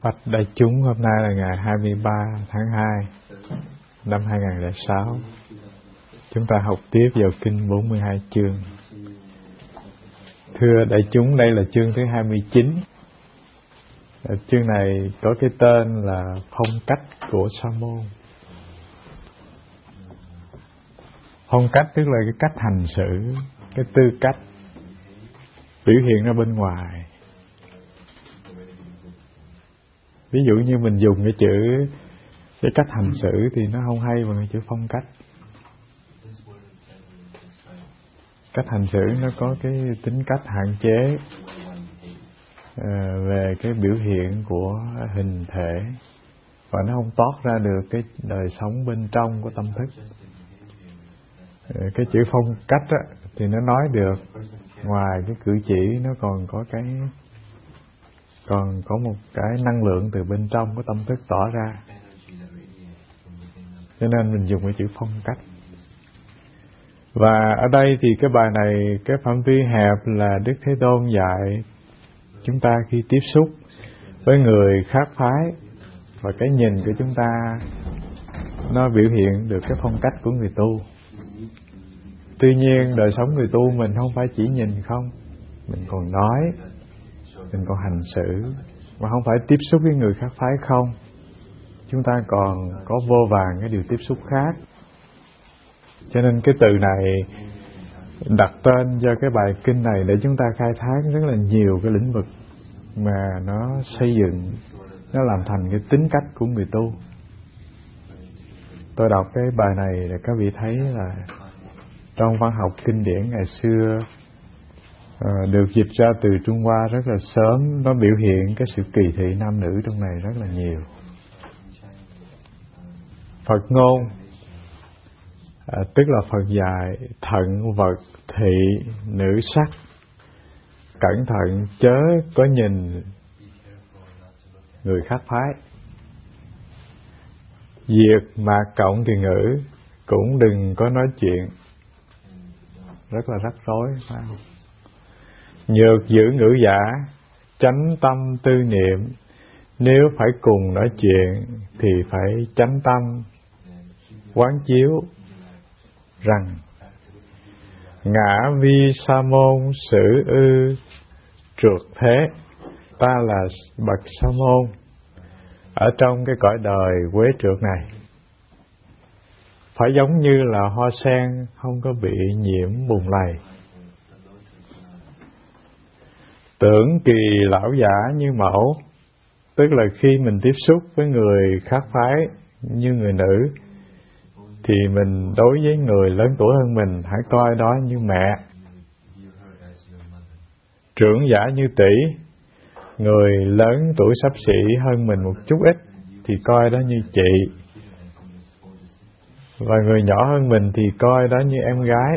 Bạch đại chúng, hôm nay là ngày 23 tháng 2 năm 2006. Chúng ta học tiếp vào kinh 42 chương. Thưa đại chúng, đây là chương thứ 29. Chương này có cái tên là phong cách của Sa môn. Phong cách tức là cái cách hành xử, cái tư cách biểu hiện ra bên ngoài. Ví dụ như mình dùng cái chữ, cái cách hành xử thì nó không hay bằng cái chữ phong cách. Cách hành xử nó có cái tính cách hạn chế về cái biểu hiện của hình thể, và nó không toát ra được cái đời sống bên trong của tâm thức. Cái chữ phong cách á, thì nó nói được ngoài cái cử chỉ, nó còn có một cái năng lượng từ bên trong của tâm thức tỏ ra. Cho nên mình dùng cái chữ phong cách. Và ở đây thì cái bài này, cái phạm vi hẹp là Đức Thế Tôn dạy chúng ta khi tiếp xúc với người khác phái, và cái nhìn của chúng ta nó biểu hiện được cái phong cách của người tu. Tuy nhiên đời sống người tu mình không phải chỉ nhìn không, mình còn nói, mình còn hành xử, mà không phải tiếp xúc với người khác phái không, chúng ta còn có vô vàn cái điều tiếp xúc khác. Cho nên cái từ này đặt tên cho cái bài kinh này để chúng ta khai thác rất là nhiều cái lĩnh vực mà nó xây dựng, nó làm thành cái tính cách của người tu. Tôi đọc cái bài này để các vị thấy là trong văn học kinh điển ngày xưa được dịch ra từ Trung Hoa rất là sớm, nó biểu hiện cái sự kỳ thị nam nữ trong này rất là nhiều. Phật ngôn tức là Phật dạy thận vật thị nữ sắc, cẩn thận chớ có nhìn người khác phái. Diệt mạc cộng kỳ ngữ, cũng đừng có nói chuyện. Rất là rắc rối, phải không? Nhược giữ ngữ giả, chánh tâm tư niệm. Nếu phải cùng nói chuyện thì phải chánh tâm quán chiếu rằng ngã vi sa môn sử ư trượt thế. Ta là bậc sa môn ở trong cái cõi đời quế trượt này, phải giống như là hoa sen không có bị nhiễm bùn lầy. Tưởng kỳ lão giả như mẫu, tức là khi mình tiếp xúc với người khác phái như người nữ, thì mình đối với người lớn tuổi hơn mình hãy coi đó như mẹ. Trưởng giả như tỷ, người lớn tuổi xấp xỉ hơn mình một chút ít thì coi đó như chị, và người nhỏ hơn mình thì coi đó như em gái,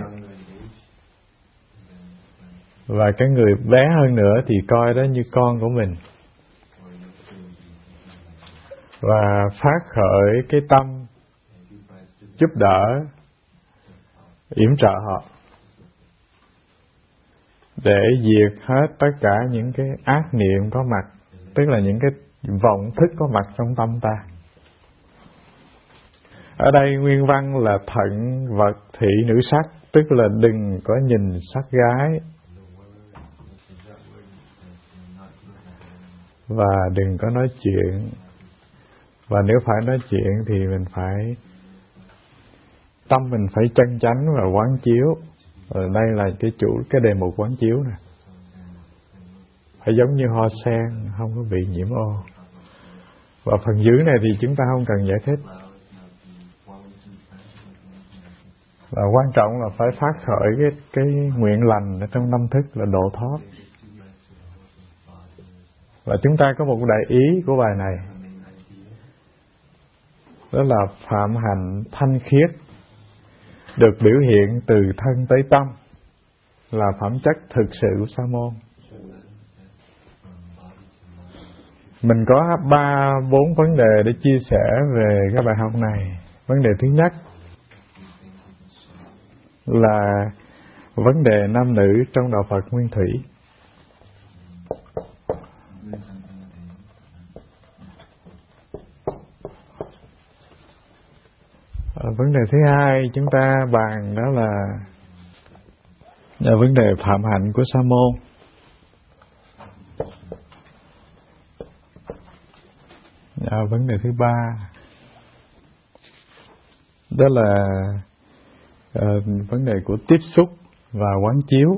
và cái người bé hơn nữa thì coi đó như con của mình. Và phát khởi cái tâm giúp đỡ, yểm trợ họ để diệt hết tất cả những cái ác niệm có mặt, tức là những cái vọng thức có mặt trong tâm ta. Ở đây nguyên văn là thận vật thị nữ sắc, tức là đừng có nhìn sắc gái, và đừng có nói chuyện. Và nếu phải nói chuyện thì mình phải, tâm mình phải chân chánh và quán chiếu. Ở đây là cái đề mục quán chiếu nè. Phải giống như hoa sen không có bị nhiễm ô. Và phần dưới này thì chúng ta không cần giải thích. Và quan trọng là phải phát khởi cái nguyện lành ở trong tâm thức là độ thoát. Và chúng ta có một đại ý của bài này, đó là phạm hạnh thanh khiết, được biểu hiện từ thân tới tâm, là phẩm chất thực sự của sa môn. Mình có 3-4 vấn đề để chia sẻ về cái bài học này. Vấn đề thứ nhất là vấn đề nam nữ trong đạo Phật Nguyên Thủy. Vấn đề thứ hai chúng ta bàn đó là vấn đề phạm hạnh của sa môn. Vấn đề thứ ba đó là vấn đề của tiếp xúc và quán chiếu.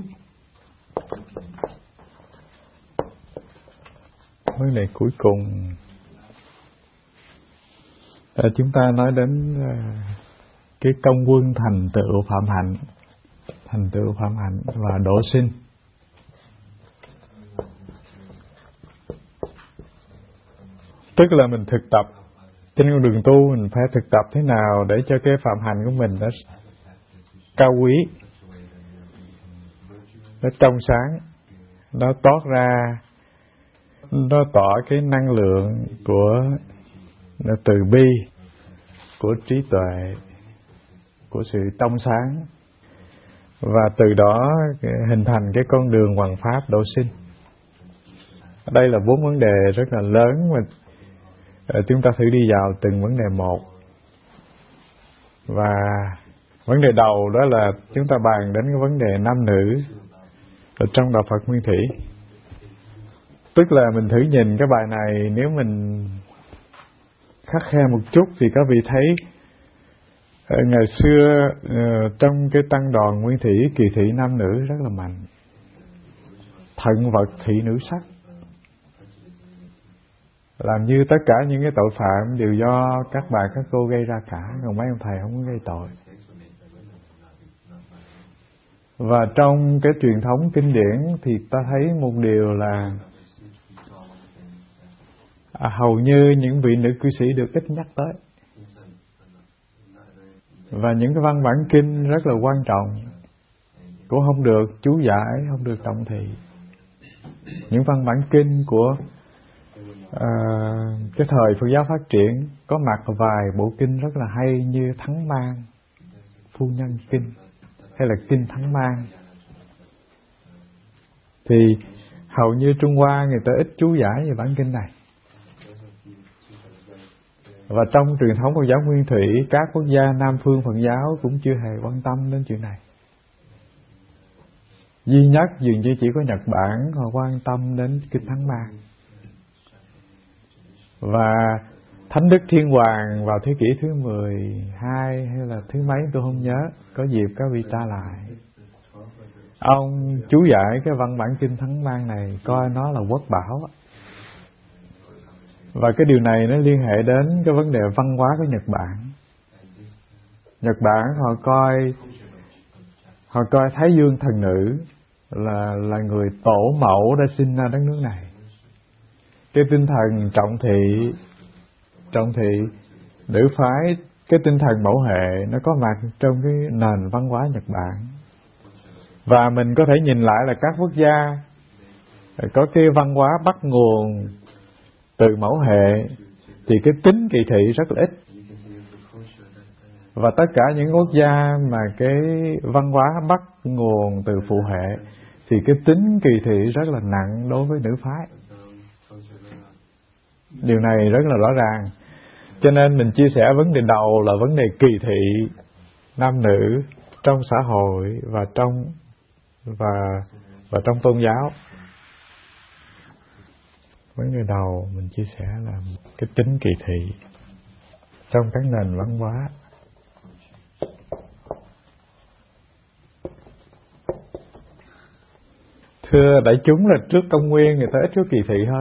Vấn đề cuối cùng chúng ta nói đến cái công quân thành tựu phạm hạnh và độ sinh. Tức là mình thực tập trên con đường tu, mình phải thực tập thế nào để cho cái phạm hạnh của mình nó cao quý, nó trong sáng, nó toát ra, nó tỏ cái năng lượng của từ bi, của trí tuệ, của sự trong sáng, và từ đó hình thành cái con đường hoằng pháp độ sinh. Đây là 4 vấn đề rất là lớn mà chúng ta thử đi vào từng vấn đề một. Và vấn đề đầu đó là chúng ta bàn đến cái vấn đề nam nữ ở trong đạo Phật Nguyên Thủy. Tức là mình thử nhìn cái bài này, nếu mình khắt khe một chút thì các vị thấy ngày xưa trong cái tăng đoàn Nguyên Thủy kỳ thị nam nữ rất là mạnh. Thận vật thị nữ sắc, làm như tất cả những cái tội phạm đều do các bà các cô gây ra cả, còn mấy ông thầy không có gây tội. Và trong cái truyền thống kinh điển thì ta thấy một điều là hầu như những vị nữ cư sĩ được ít nhắc tới. Và những cái văn bản kinh rất là quan trọng cũng không được chú giải, không được trọng thị. Những văn bản kinh của cái thời Phật giáo phát triển có mặt vài bộ kinh rất là hay như Thắng Mang, Phu Nhân Kinh hay là Kinh Thắng Mang. Thì hầu như Trung Hoa người ta ít chú giải về bản kinh này. Và trong truyền thống Phật giáo Nguyên Thủy, các quốc gia Nam phương Phật giáo cũng chưa hề quan tâm đến chuyện này. Duy nhất dường như chỉ có Nhật Bản họ quan tâm đến Kinh Thắng Mang. Và Thánh Đức Thiên Hoàng vào thế kỷ thứ 12 hay là thứ mấy tôi không nhớ, có dịp các vị tra lại. Ông chú giải cái văn bản Kinh Thắng Mang này, coi nó là quốc bảo. Và cái điều này nó liên hệ đến cái vấn đề văn hóa của Nhật Bản. Nhật Bản họ coi Thái Dương thần nữ là người tổ mẫu đã sinh ra đất nước này. Cái tinh thần trọng thị nữ phái, cái tinh thần mẫu hệ nó có mặt trong cái nền văn hóa Nhật Bản. Và mình có thể nhìn lại là các quốc gia có cái văn hóa bắt nguồn từ mẫu hệ thì cái tính kỳ thị rất là ít. Và tất cả những quốc gia mà cái văn hóa bắt nguồn từ phụ hệ thì cái tính kỳ thị rất là nặng đối với nữ phái. Điều này rất là rõ ràng. Cho nên mình chia sẻ vấn đề đầu là vấn đề kỳ thị nam nữ trong xã hội và trong tôn giáo. Vấn đề đầu mình chia sẻ là cái tính kỳ thị trong các nền văn hóa. Thưa đại chúng là trước công nguyên người ta ít có kỳ thị hơn.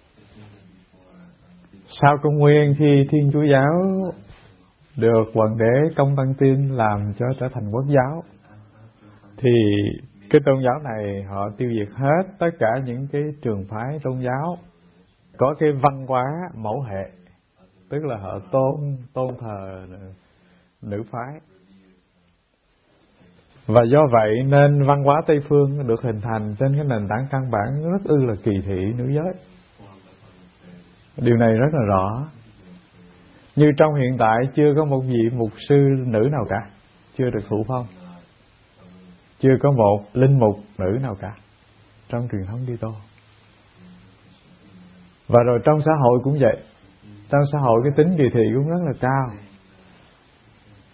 Sau công nguyên khi Thiên Chúa giáo được Hoàng đế Công Tăng Tiên làm cho trở thành quốc giáo thì cái tôn giáo này họ tiêu diệt hết tất cả những cái trường phái tôn giáo có cái văn hóa mẫu hệ, tức là họ tôn thờ nữ phái. Và do vậy nên văn hóa Tây phương được hình thành trên cái nền tảng căn bản rất là kỳ thị nữ giới. Điều này rất là rõ. Như trong hiện tại chưa có một vị mục sư nữ nào cả, chưa được thụ phong. Chưa có một linh mục nữ nào cả trong truyền thống Kitô. Và rồi trong xã hội cũng vậy. Trong xã hội cái tính kỳ thị cũng rất là cao.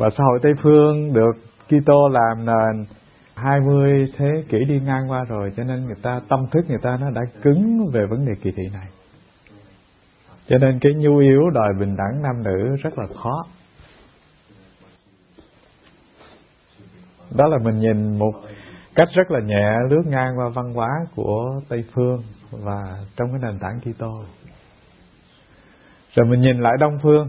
Và xã hội Tây phương được Kitô làm nền 20 thế kỷ đi ngang qua rồi, cho nên người ta tâm thức người ta nó đã cứng về vấn đề kỳ thị này. Cho nên cái nhu yếu đòi bình đẳng nam nữ rất là khó. Đó là mình nhìn một cách rất là nhẹ lướt ngang qua văn hóa của Tây phương và trong cái nền tảng Kitô. Rồi mình nhìn lại Đông phương.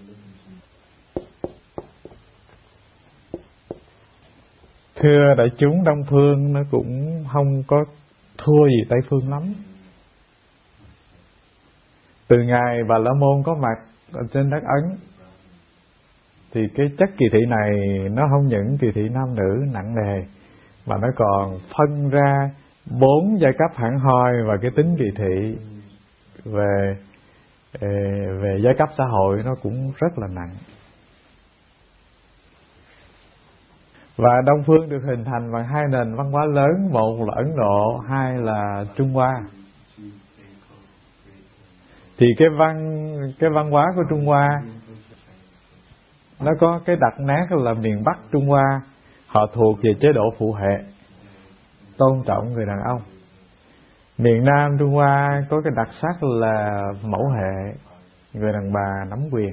Thưa đại chúng, Đông phương nó cũng không có thua gì Tây phương lắm. Từ ngày Bà La Môn có mặt ở trên đất Ấn thì cái chất kỳ thị này nó không những kỳ thị nam nữ nặng nề, mà nó còn phân ra 4 giai cấp hẳn hoi, và cái tính kỳ thị về giai cấp xã hội nó cũng rất là nặng. Và Đông phương được hình thành bằng 2 nền văn hóa lớn, một là Ấn Độ, 2 là Trung Hoa. Thì cái văn hóa của Trung Hoa nó có cái đặc nét là miền Bắc Trung Hoa họ thuộc về chế độ phụ hệ, tôn trọng người đàn ông. Miền Nam Trung Hoa có cái đặc sắc là mẫu hệ, người đàn bà nắm quyền.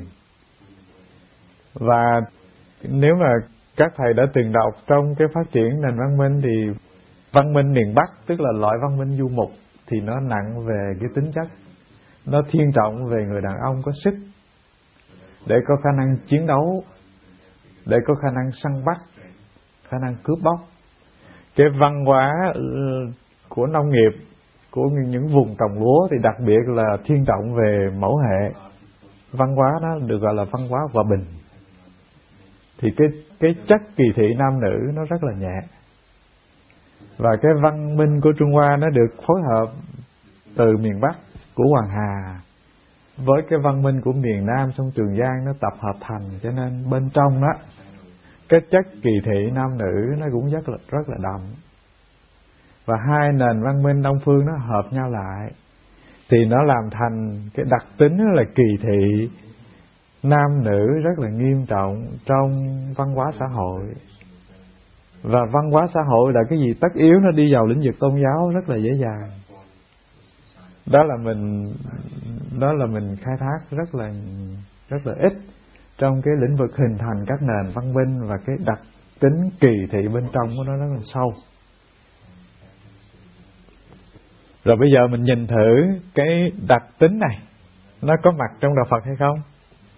Và nếu mà các thầy đã từng đọc trong cái phát triển nền văn minh thì văn minh miền Bắc, tức là loại văn minh du mục, thì nó nặng về cái tính chất, nó thiên trọng về người đàn ông có sức để có khả năng chiến đấu, để có khả năng săn bắt, khả năng cướp bóc. Cái văn hóa của nông nghiệp, của những vùng trồng lúa thì đặc biệt là thiên trọng về mẫu hệ. Văn hóa đó được gọi là văn hóa hòa bình. Thì cái chất kỳ thị nam nữ nó rất là nhẹ. Và cái văn minh của Trung Hoa nó được phối hợp từ miền Bắc của Hoàng Hà với cái văn minh của miền Nam sông Trường Giang, nó tập hợp thành, cho nên bên trong đó cái chất kỳ thị nam nữ nó cũng rất là đậm. Và 2 nền văn minh Đông phương nó hợp nhau lại thì nó làm thành cái đặc tính là kỳ thị nam nữ rất là nghiêm trọng trong văn hóa xã hội. Và văn hóa xã hội là cái gì tất yếu nó đi vào lĩnh vực tôn giáo rất là dễ dàng. Đó là mình khai thác rất là ít trong cái lĩnh vực hình thành các nền văn minh, và cái đặc tính kỳ thị bên trong của nó rất là sâu. Rồi bây giờ mình nhìn thử cái đặc tính này nó có mặt trong đạo Phật hay không?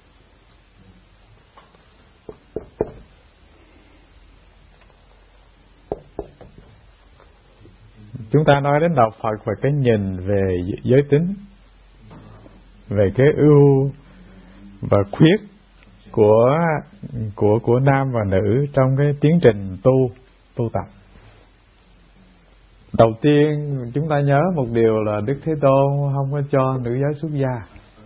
Chúng ta nói đến đạo Phật và cái nhìn về giới tính, về cái ưu và khuyết của nam và nữ trong cái tiến trình tu tập. Đầu tiên chúng ta nhớ một điều là Đức Thế Tôn không có cho nữ giới xuất gia.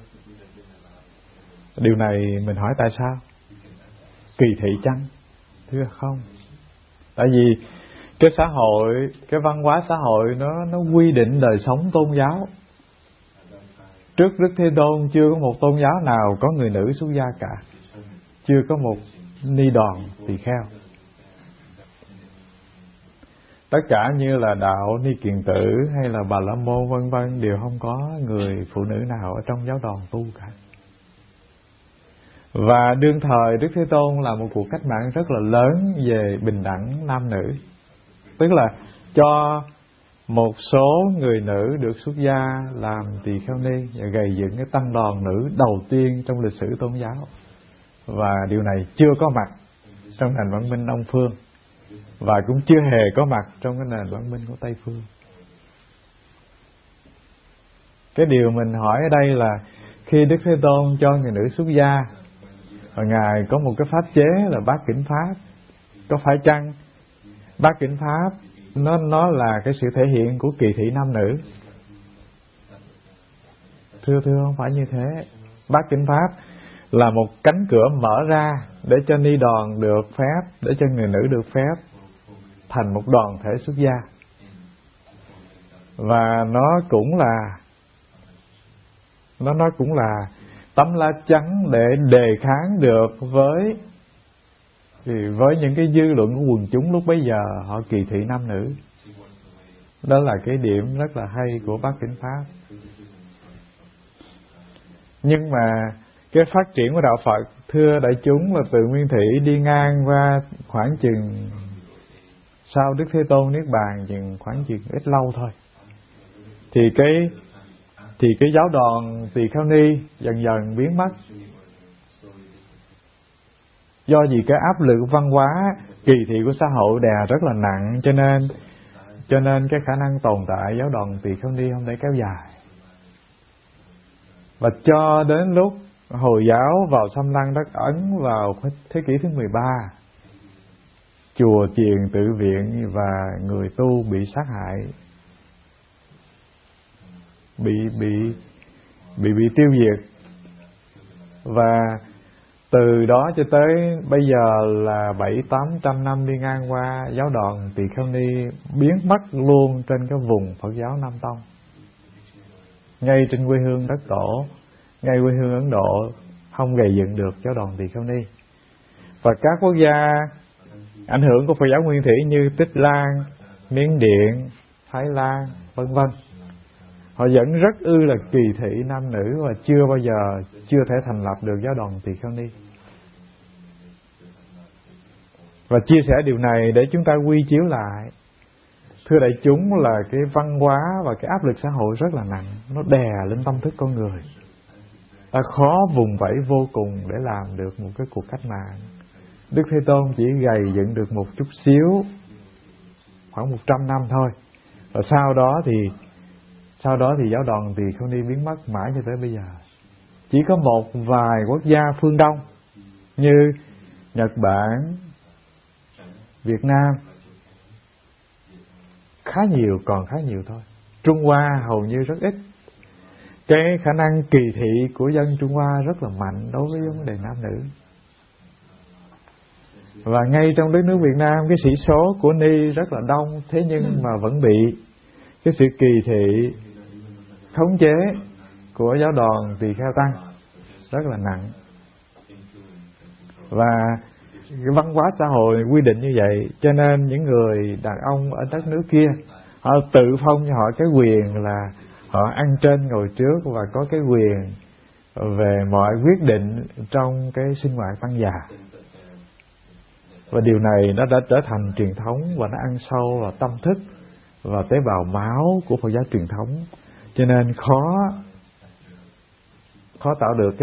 Điều này mình hỏi tại sao? Kỳ thị chăng? Thưa không. Tại vì cái xã hội, cái văn hóa xã hội nó quy định đời sống tôn giáo. Trước Đức Thế Tôn chưa có một tôn giáo nào có người nữ xuất gia cả, chưa có một ni đoàn tỳ kheo. Tất cả như là đạo Ni Kiền Tử hay là Bà La Môn vân vân đều không có người phụ nữ nào ở trong giáo đoàn tu cả. Và đương thời Đức Thế Tôn là một cuộc cách mạng rất là lớn về bình đẳng nam nữ. Tức là cho một số người nữ được xuất gia làm tỳ kheo ni và gầy dựng cái tăng đoàn nữ đầu tiên trong lịch sử tôn giáo. Và điều này chưa có mặt trong nền văn minh Đông phương, và cũng chưa hề có mặt trong cái nền văn minh của Tây phương. Cái điều mình hỏi ở đây là khi Đức Thế Tôn cho người nữ xuất gia, và Ngài có một cái pháp chế là bát kỉnh pháp, có phải chăng bát kỉnh pháp nó là cái sự thể hiện của kỳ thị nam nữ? Thưa không phải như thế. Bát kỉnh pháp là một cánh cửa mở ra để cho ni đoàn được phép, để cho người nữ được phép thành một đoàn thể xuất gia. Và nó cũng là tấm lá chắn để đề kháng được với Thì với những cái dư luận của quần chúng lúc bấy giờ, họ kỳ thị nam nữ. Đó là cái điểm rất là hay của Bát Kinh Pháp. Nhưng mà cái phát triển của đạo Phật, thưa đại chúng, là từ Nguyên Thủy đi ngang qua khoảng chừng sau Đức Thế Tôn Niết Bàn khoảng chừng ít lâu thôi. Thì cái giáo đoàn Tỳ Kheo Ni dần dần biến mất. Do vì cái áp lực văn hóa kỳ thị của xã hội đè rất là nặng, cho nên cái khả năng tồn tại giáo đoàn Tỳ Kheo Ni không thể kéo dài. Và cho đến lúc Hồi giáo vào xâm lăng đất Ấn vào thế kỷ thứ 13, chùa chiền tự viện và người tu bị sát hại, bị tiêu diệt. Và từ đó cho tới bây giờ là 700-800 năm đi ngang qua, giáo đoàn Tỳ Kheo Ni biến mất luôn trên cái vùng Phật giáo Nam Tông. Ngay trên quê hương đất tổ, ngay quê hương Ấn Độ, không gây dựng được giáo đoàn Tỳ Kheo Ni. Và các quốc gia ảnh hưởng của Phật giáo Nguyên Thủy như Tích Lan, Miến Điện, Thái Lan, vân vân, họ vẫn rất là kỳ thị nam nữ và chưa thể thành lập được giáo đoàn Tỳ Kheo Ni. Và chia sẻ điều này để chúng ta quy chiếu lại, thưa đại chúng, là cái văn hóa và cái áp lực xã hội rất là nặng, nó đè lên tâm thức con người. Ta khó vùng vẫy vô cùng để làm được một cái cuộc cách mạng. Đức Thế Tôn chỉ gầy dựng được một chút xíu, khoảng 100 năm thôi. Và sau đó thì giáo đoàn Tỳ Kheo Ni biến mất mãi cho tới bây giờ. Chỉ có một vài quốc gia phương Đông như Nhật Bản, Việt Nam còn khá nhiều thôi. Trung Hoa hầu như rất ít. Cái khả năng kỳ thị của dân Trung Hoa rất là mạnh đối với vấn đề nam nữ. Và ngay trong đất nước Việt Nam, cái sĩ số của Ni rất là đông, thế nhưng mà vẫn bị cái sự kỳ thị, khống chế của giáo đoàn Tỳ Kheo Tăng rất là nặng. Và cái văn hóa xã hội quy định như vậy, cho nên những người đàn ông ở đất nước kia, họ tự phong cho họ cái quyền là họ ăn trên ngồi trước và có cái quyền về mọi quyết định trong cái sinh hoạt tăng già. Và điều này nó đã trở thành truyền thống và nó ăn sâu vào tâm thức và tế bào máu của Phật giáo truyền thống, cho nên khó tạo được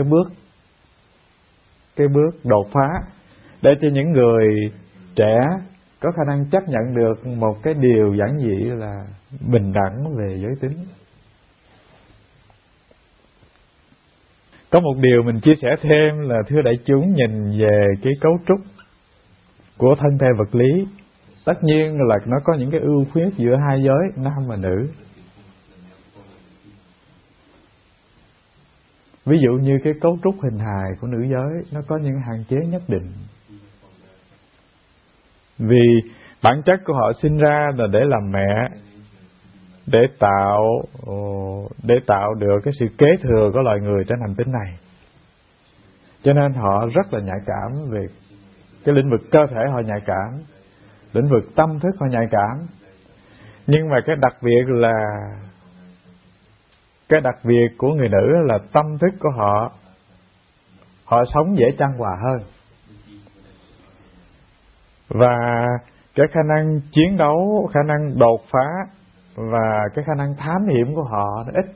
cái bước đột phá để cho những người trẻ có khả năng chấp nhận được một cái điều giản dị là bình đẳng về giới tính. Có một điều mình chia sẻ thêm là, thưa đại chúng, nhìn về cái cấu trúc của thân thể vật lý, tất nhiên là nó có những cái ưu khuyết giữa hai giới nam và nữ. Ví dụ như cái cấu trúc hình hài của nữ giới nó có những hạn chế nhất định. Vì bản chất của họ sinh ra là để làm mẹ, để tạo được cái sự kế thừa của loài người trên hành tinh này. Cho nên họ rất là nhạy cảm về cái lĩnh vực cơ thể, họ nhạy cảm, lĩnh vực tâm thức họ nhạy cảm. Nhưng mà cái đặc biệt của người nữ là tâm thức của họ sống dễ chan hòa hơn. Và cái khả năng chiến đấu, khả năng đột phá và cái khả năng thám hiểm của họ nó ít.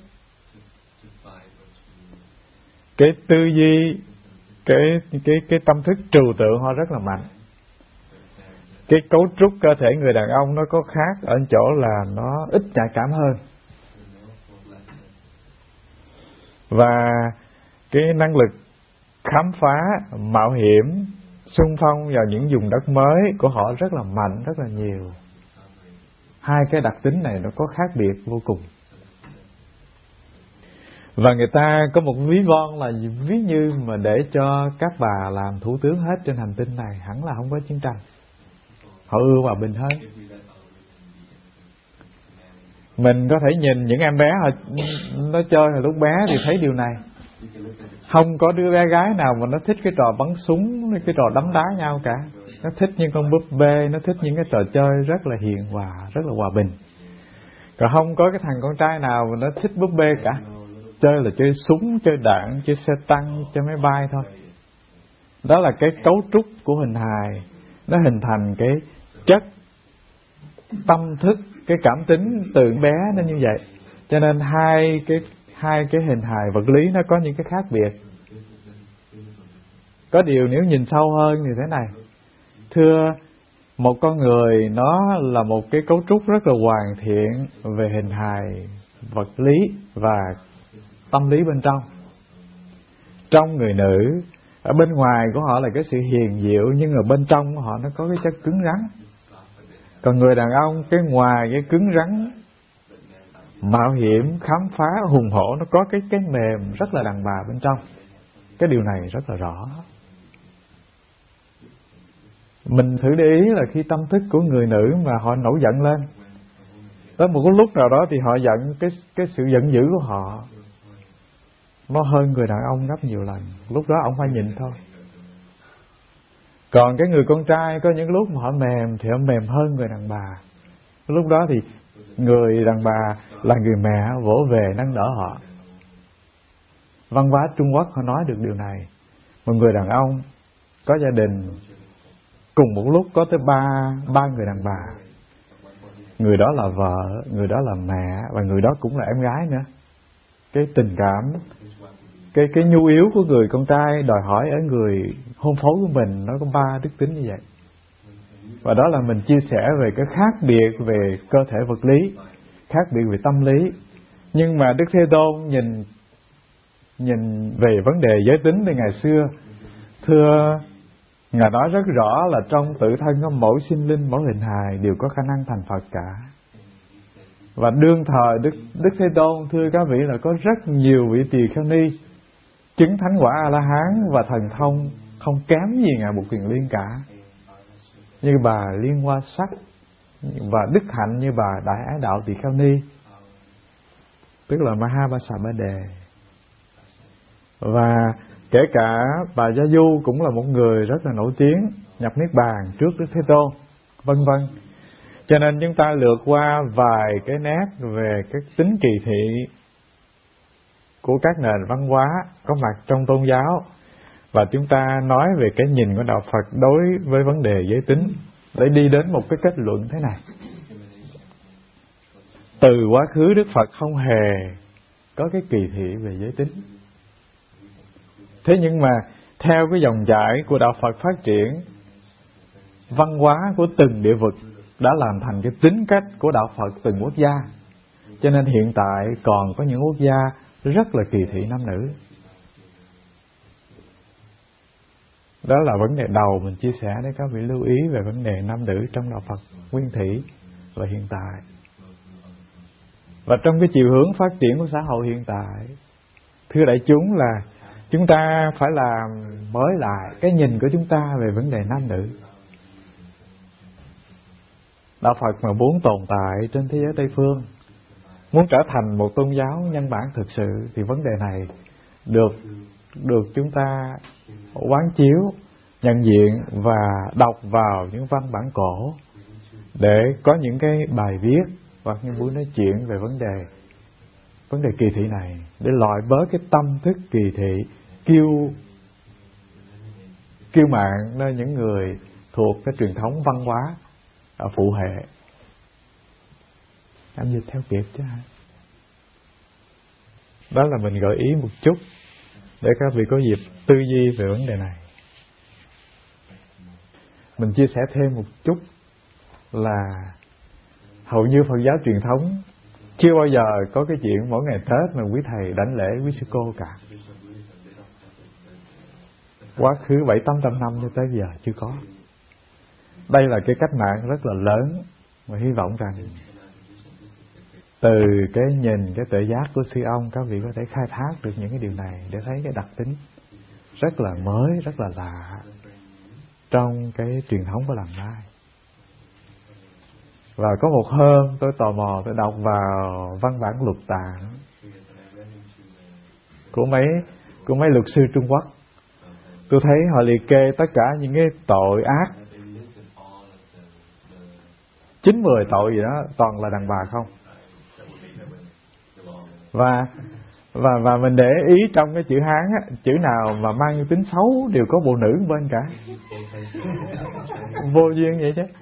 Cái tư duy, cái tâm thức trừu tượng họ rất là mạnh. Cái cấu trúc cơ thể người đàn ông nó có khác ở chỗ là nó ít nhạy cảm hơn. Và cái năng lực khám phá, mạo hiểm, xung phong vào những vùng đất mới của họ rất là mạnh, rất là nhiều. Hai cái đặc tính này nó có khác biệt vô cùng. Và người ta có một ví von là ví như mà để cho các bà làm thủ tướng hết trên hành tinh này, hẳn là không có chiến tranh. Họ ưa hòa bình hơn. Mình có thể nhìn những em bé nó chơi hồi lúc bé thì thấy điều này. Không có đứa bé gái nào mà nó thích cái trò bắn súng, cái trò đấm đá nhau cả. Nó thích những con búp bê, nó thích những cái trò chơi rất là hiền hòa, rất là hòa bình. Còn không có cái thằng con trai nào mà nó thích búp bê cả. Chơi là chơi súng, chơi đạn, chơi xe tăng, chơi máy bay thôi. Đó là cái cấu trúc của hình hài. Nó hình thành cái chất tâm thức, cái cảm tính từ bé nó như vậy. Cho nên hai cái hình hài vật lý nó có những cái khác biệt. Có điều nếu nhìn sâu hơn thì thế này. Thưa, một con người nó là một cái cấu trúc rất là hoàn thiện về hình hài vật lý và tâm lý bên trong. Trong người nữ, ở bên ngoài của họ là cái sự hiền diệu, nhưng ở bên trong của họ nó có cái chất cứng rắn. Còn người đàn ông, cái ngoài cái cứng rắn, mạo hiểm, khám phá, hùng hổ, nó có cái mềm rất là đàn bà bên trong. Cái điều này rất là rõ. Mình thử để ý là khi tâm thức của người nữ mà họ nổi giận lên, tới một cái lúc nào đó thì họ giận, cái sự giận dữ của họ nó hơn người đàn ông gấp nhiều lần. Lúc đó ông phải nhìn thôi. Còn cái người con trai có những lúc mà họ mềm thì họ mềm hơn người đàn bà. Lúc đó thì người đàn bà là người mẹ vỗ về nâng đỡ họ. Văn hóa Trung Quốc họ nói được điều này. Một người đàn ông có gia đình, cùng một lúc có tới ba người đàn bà. Người đó là vợ, người đó là mẹ, và người đó cũng là em gái nữa. Cái tình cảm, cái nhu yếu của người con trai đòi hỏi ở người hôn phối của mình nó có 3 đức tính như vậy. Và đó là mình chia sẻ về cái khác biệt về cơ thể vật lý, khác biệt về tâm lý. Nhưng mà Đức Thế Tôn nhìn về vấn đề giới tính từ ngày xưa, thưa, Ngài nói rất rõ là trong tự thân của mỗi sinh linh, mỗi hình hài đều có khả năng thành Phật cả. Và đương thời Đức Thế Tôn, thưa các vị, là có rất nhiều vị tỳ kheo ni chứng thánh quả A-la-hán và thần thông không kém gì Ngài Bụt Kiền Liên cả. Như bà Liên Hoa Sắc và đức hạnh như bà Đại Ái Đạo Tỳ Kheo Ni, tức là Mahabasabade. Và kể cả bà Gia Du cũng là một người rất là nổi tiếng, nhập Niết Bàn trước Đức Thế Tôn, vân vân. Cho nên chúng ta lượt qua vài cái nét về cái tính kỳ thị của các nền văn hóa có mặt trong tôn giáo, và chúng ta nói về cái nhìn của Đạo Phật đối với vấn đề giới tính, để đi đến một cái kết luận thế này. Từ quá khứ Đức Phật không hề có cái kỳ thị về giới tính. Thế nhưng mà theo cái dòng chảy của Đạo Phật phát triển, văn hóa của từng địa vực đã làm thành cái tính cách của Đạo Phật từng quốc gia. Cho nên hiện tại còn có những quốc gia rất là kỳ thị nam nữ. Đó là vấn đề đầu mình chia sẻ để các vị lưu ý về vấn đề nam nữ trong Đạo Phật nguyên thủy và hiện tại. Và trong cái chiều hướng phát triển của xã hội hiện tại, thưa đại chúng, là chúng ta phải làm mới lại cái nhìn của chúng ta về vấn đề nam nữ. Đạo Phật mà muốn tồn tại trên thế giới Tây Phương, muốn trở thành một tôn giáo nhân bản thực sự, thì vấn đề này được chúng ta quán chiếu, nhận diện và đọc vào những văn bản cổ để có những cái bài viết hoặc những buổi nói chuyện về vấn đề kỳ thị này, để loại bớt cái tâm thức kỳ thị kiêu mạn nơi những người thuộc cái truyền thống văn hóa phụ hệ. Em dịch theo kịp chứ hả? Đó là mình gợi ý một chút để các vị có dịp tư duy về vấn đề này. Mình chia sẻ thêm một chút là hầu như Phật giáo truyền thống chưa bao giờ có cái chuyện mỗi ngày Tết mà quý thầy đảnh lễ quý sư cô cả. Quá khứ 700-800 năm cho tới giờ chưa có. Đây là cái cách mạng rất là lớn, và hy vọng rằng từ cái nhìn, cái tuệ giác của sư ông, các vị có thể khai thác được những cái điều này để thấy cái đặc tính rất là mới, rất là lạ trong cái truyền thống của làng Lai. Và có một hôm tôi tò mò, tôi đọc vào văn bản Lục Tạng của mấy của mấy luật sư Trung Quốc. Tôi thấy họ liệt kê tất cả những cái tội ác, 9-10 tội gì đó, toàn là đàn bà không. Và mình để ý trong cái chữ Hán á, chữ nào mà mang tính xấu đều có bộ nữ bên cả. Vô duyên vậy chứ.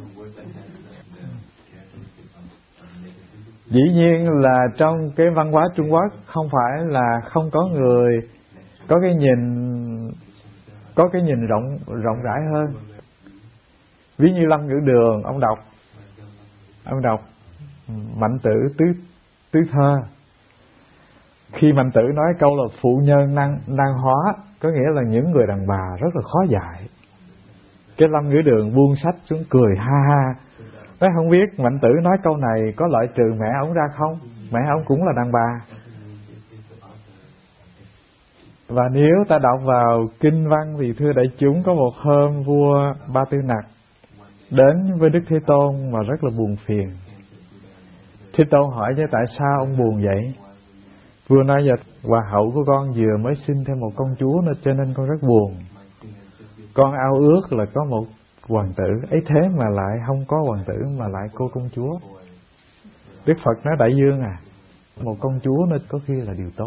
Dĩ nhiên là trong cái văn hóa Trung Quốc không phải là không có người có cái nhìn rộng rãi hơn. Ví như Lâm Ngữ Đường, ông đọc Mạnh Tử tứ thơ. Khi Mạnh Tử nói câu là phụ nhân năng hóa, có nghĩa là những người đàn bà rất là khó dạy. Cái Lâm Ngữ Đường buông sách xuống cười ha ha. Nói không biết Mạnh Tử nói câu này có loại trừ mẹ ông ra không? Mẹ ông cũng là đàn bà. Và nếu ta đọc vào kinh văn thì thưa đại chúng, có một hôm vua Ba Tư Nặc đến với Đức Thế Tôn mà rất là buồn phiền. Thế Tôn hỏi chứ tại sao ông buồn vậy? Vua nói giờ Hòa hậu của con vừa mới sinh thêm một công chúa nên cho nên con rất buồn. Con ao ước là có một hoàng tử, ấy thế mà lại không có hoàng tử mà lại cô công chúa. Đức Phật nói đại dương à, một công chúa nên có khi là điều tốt.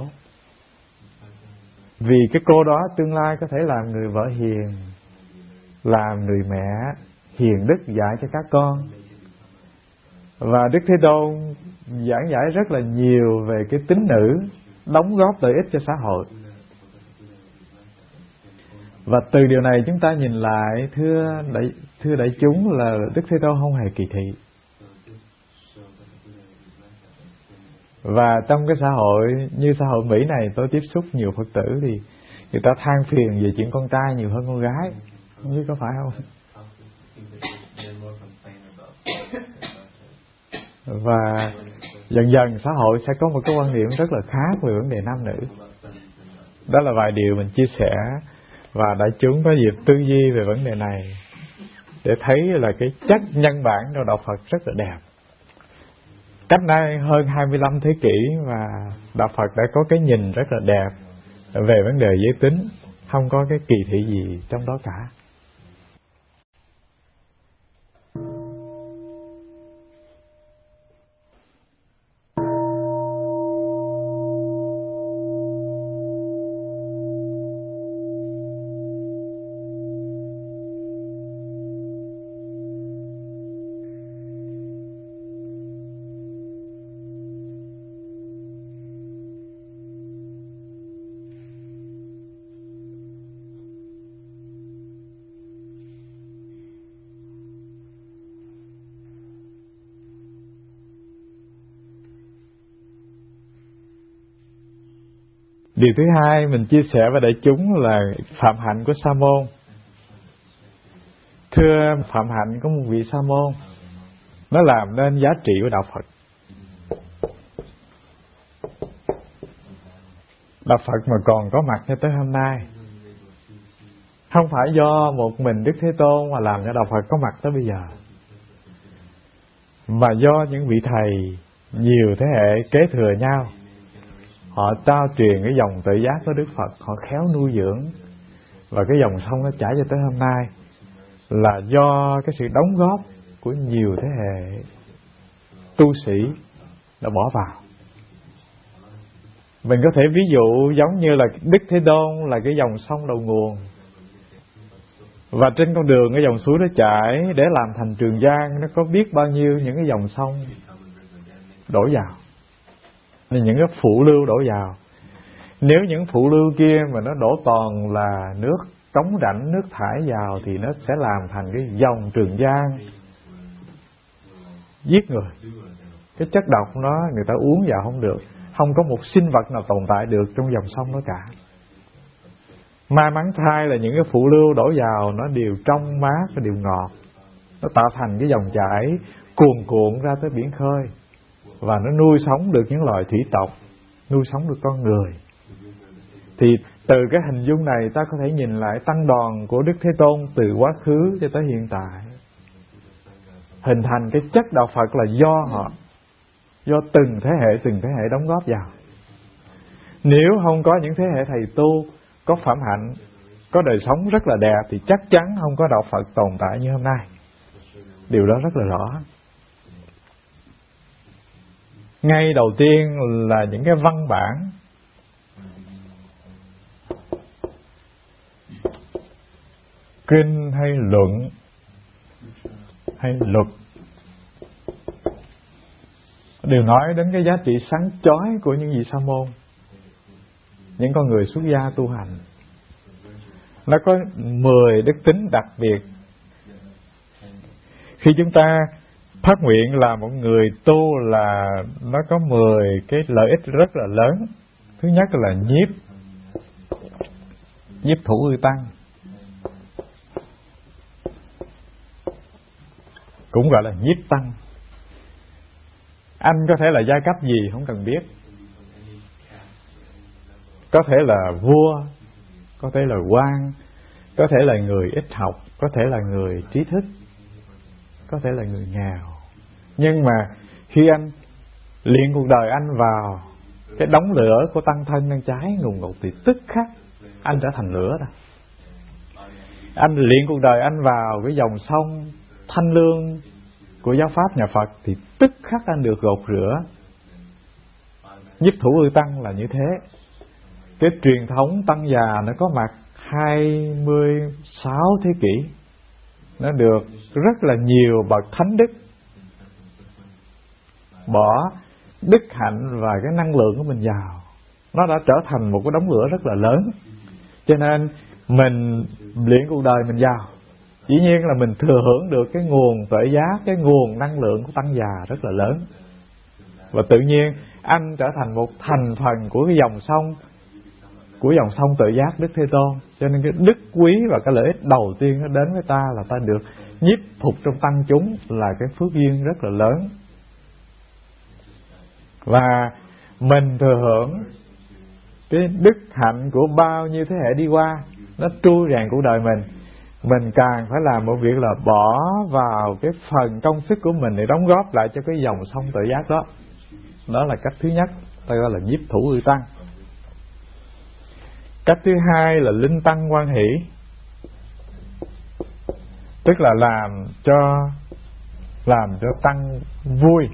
Vì cái cô đó tương lai có thể làm người vợ hiền, làm người mẹ hiền đức dạy cho các con. Và Đức Thế Tôn giảng giải rất là nhiều về cái tính nữ, đóng góp lợi ích cho xã hội. Và từ điều này chúng ta nhìn lại, thưa đại chúng, là Đức Thế Tôn không hề kỳ thị. Và trong cái xã hội như xã hội Mỹ này, tôi tiếp xúc nhiều Phật tử thì người ta than phiền về chuyện con trai nhiều hơn con gái, không biết có phải không? Và dần dần xã hội sẽ có một cái quan điểm rất là khác về vấn đề nam nữ. Đó là vài điều mình chia sẻ, và đại chúng có dịp tư duy về vấn đề này để thấy là cái chất nhân bản trong đạo Phật rất là đẹp. Cách nay hơn 25 thế kỷ mà đạo Phật đã có cái nhìn rất là đẹp về vấn đề giới tính, không có cái kỳ thị gì trong đó cả. Điều thứ hai mình chia sẻ với đại chúng là phạm hạnh của Sa môn. Thưa phạm hạnh của một vị Sa môn, nó làm nên giá trị của đạo Phật. Đạo Phật mà còn có mặt cho tới hôm nay, không phải do một mình Đức Thế Tôn mà làm cho đạo Phật có mặt tới bây giờ, mà do những vị thầy nhiều thế hệ kế thừa nhau. Họ trao truyền cái dòng tự giác của Đức Phật, họ khéo nuôi dưỡng, và cái dòng sông nó chảy cho tới hôm nay là do cái sự đóng góp của nhiều thế hệ tu sĩ đã bỏ vào. Mình có thể ví dụ giống như là Đức Thế Tôn là cái dòng sông đầu nguồn, và trên con đường cái dòng suối nó chảy để làm thành Trường Giang, nó có biết bao nhiêu những cái dòng sông đổ vào, những cái phụ lưu đổ vào. Nếu những phụ lưu kia mà nó đổ toàn là nước cống rãnh, nước thải vào thì nó sẽ làm thành cái dòng Trường Giang giết người. Cái chất độc nó người ta uống vào không được, không có một sinh vật nào tồn tại được trong dòng sông đó cả. May mắn thay là những cái phụ lưu đổ vào nó đều trong mát, nó đều ngọt, nó tạo thành cái dòng chảy cuồn cuộn ra tới biển khơi, và nó nuôi sống được những loài thủy tộc, nuôi sống được con người. Thì từ cái hình dung này ta có thể nhìn lại tăng đoàn của Đức Thế Tôn từ quá khứ cho tới hiện tại. Hình thành cái chất đạo Phật là do họ, do từng thế hệ đóng góp vào. Nếu không có những thế hệ thầy tu có phẩm hạnh, có đời sống rất là đẹp, thì chắc chắn không có đạo Phật tồn tại như hôm nay. Điều đó rất là rõ. Ngay đầu tiên là những cái văn bản kinh hay luận hay luật đều nói đến cái giá trị sáng chói của những vị sa môn, những con người xuất gia tu hành. Nó có 10 đức tính đặc biệt. Khi chúng ta phát nguyện là một người tu là nó có 10 cái lợi ích rất là lớn. Thứ nhất là nhiếp thủ ư tăng, cũng gọi là nhiếp tăng. Anh có thể là giai cấp gì không cần biết, có thể là vua, có thể là quan, có thể là người ít học, có thể là người trí thức, có thể là người nghèo. Nhưng mà khi anh luyện cuộc đời anh vào cái đống lửa của tăng thân đang cháy ngùn ngụt thì tức khắc anh trở thành lửa đó. Anh luyện cuộc đời anh vào cái dòng sông thanh lương của giáo pháp nhà Phật thì tức khắc anh được gột rửa. Nhiếp thủ ư tăng là như thế. Cái truyền thống tăng già nó có mặt 26 thế kỷ, nó được rất là nhiều bậc thánh đức bỏ đức hạnh và cái năng lượng của mình vào, nó đã trở thành một cái đống lửa rất là lớn. Cho nên mình luyện cuộc đời mình vào, dĩ nhiên là mình thừa hưởng được cái nguồn tuệ giác, cái nguồn năng lượng của tăng già rất là lớn. Và tự nhiên anh trở thành một thành phần của cái dòng sông tuệ giác Đức Thế Tôn. Cho nên cái đức quý và cái lợi ích đầu tiên nó đến với ta là ta được nhiếp phục trong tăng chúng, là cái phước duyên rất là lớn. Và mình thừa hưởng cái đức hạnh của bao nhiêu thế hệ đi qua, nó trui rèn cuộc đời mình. Mình càng phải làm một việc là bỏ vào cái phần công sức của mình để đóng góp lại cho cái dòng sông tự giác đó. Đó là cách thứ nhất, ta gọi là nhiếp thủ ư tăng. Cách thứ hai là linh tăng hoan hỷ, tức là làm cho tăng vui.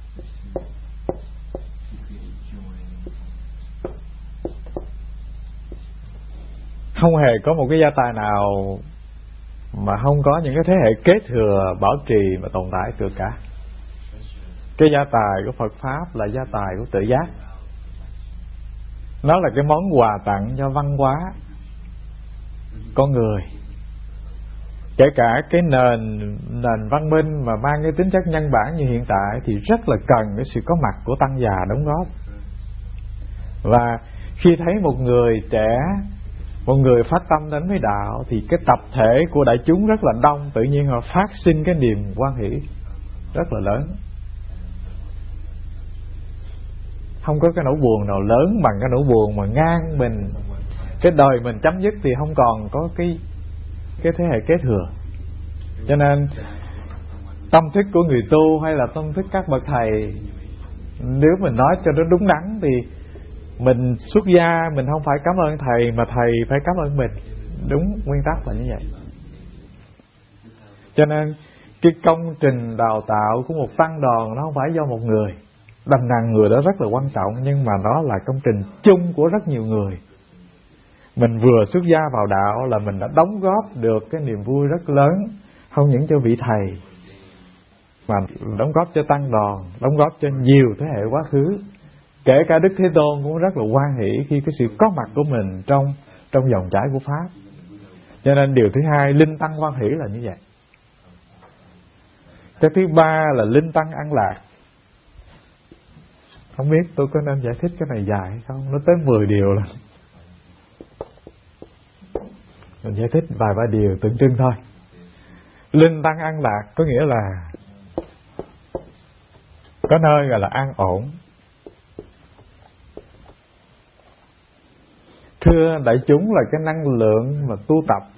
Không hề có một cái gia tài nào mà không có những cái thế hệ kế thừa bảo trì mà tồn tại được cả. Cái gia tài của Phật Pháp là gia tài của tự giác. Nó là cái món quà tặng cho văn hóa con người. Kể cả cái nền văn minh mà mang cái tính chất nhân bản như hiện tại thì rất là cần cái sự có mặt của tăng già đóng góp. Và khi thấy một người trẻ, một người phát tâm đến với đạo thì cái tập thể của đại chúng rất là đông, tự nhiên họ phát sinh cái niềm hoan hỷ rất là lớn. Không có cái nỗi buồn nào lớn bằng cái nỗi buồn mà ngang mình, cái đời mình chấm dứt thì không còn có cái thế hệ kế thừa. Cho nên tâm thức của người tu hay là tâm thức các bậc thầy, nếu mình nói cho nó đúng đắn thì mình xuất gia mình không phải cảm ơn thầy, mà thầy phải cảm ơn mình. Đúng nguyên tắc là như vậy. Cho nên cái công trình đào tạo của một tăng đoàn nó không phải do một người. Đành rằng người đó rất là quan trọng, nhưng mà nó là công trình chung của rất nhiều người. Mình vừa xuất gia vào đạo là mình đã đóng góp được cái niềm vui rất lớn, không những cho vị thầy mà đóng góp cho tăng đoàn, đóng góp cho nhiều thế hệ quá khứ. Kể cả Đức Thế Tôn cũng rất là hoan hỷ khi cái sự có mặt của mình trong dòng chảy của Pháp. Cho nên điều thứ hai, linh tăng hoan hỷ là như vậy. Cái thứ ba là linh tăng an lạc. Không biết tôi có nên giải thích cái này dài hay không, nó tới 10 điều rồi. Mình giải thích vài ba điều tượng trưng thôi. Linh tăng an lạc có nghĩa là có nơi gọi là an ổn. Thưa đại chúng là cái năng lượng mà tu tập.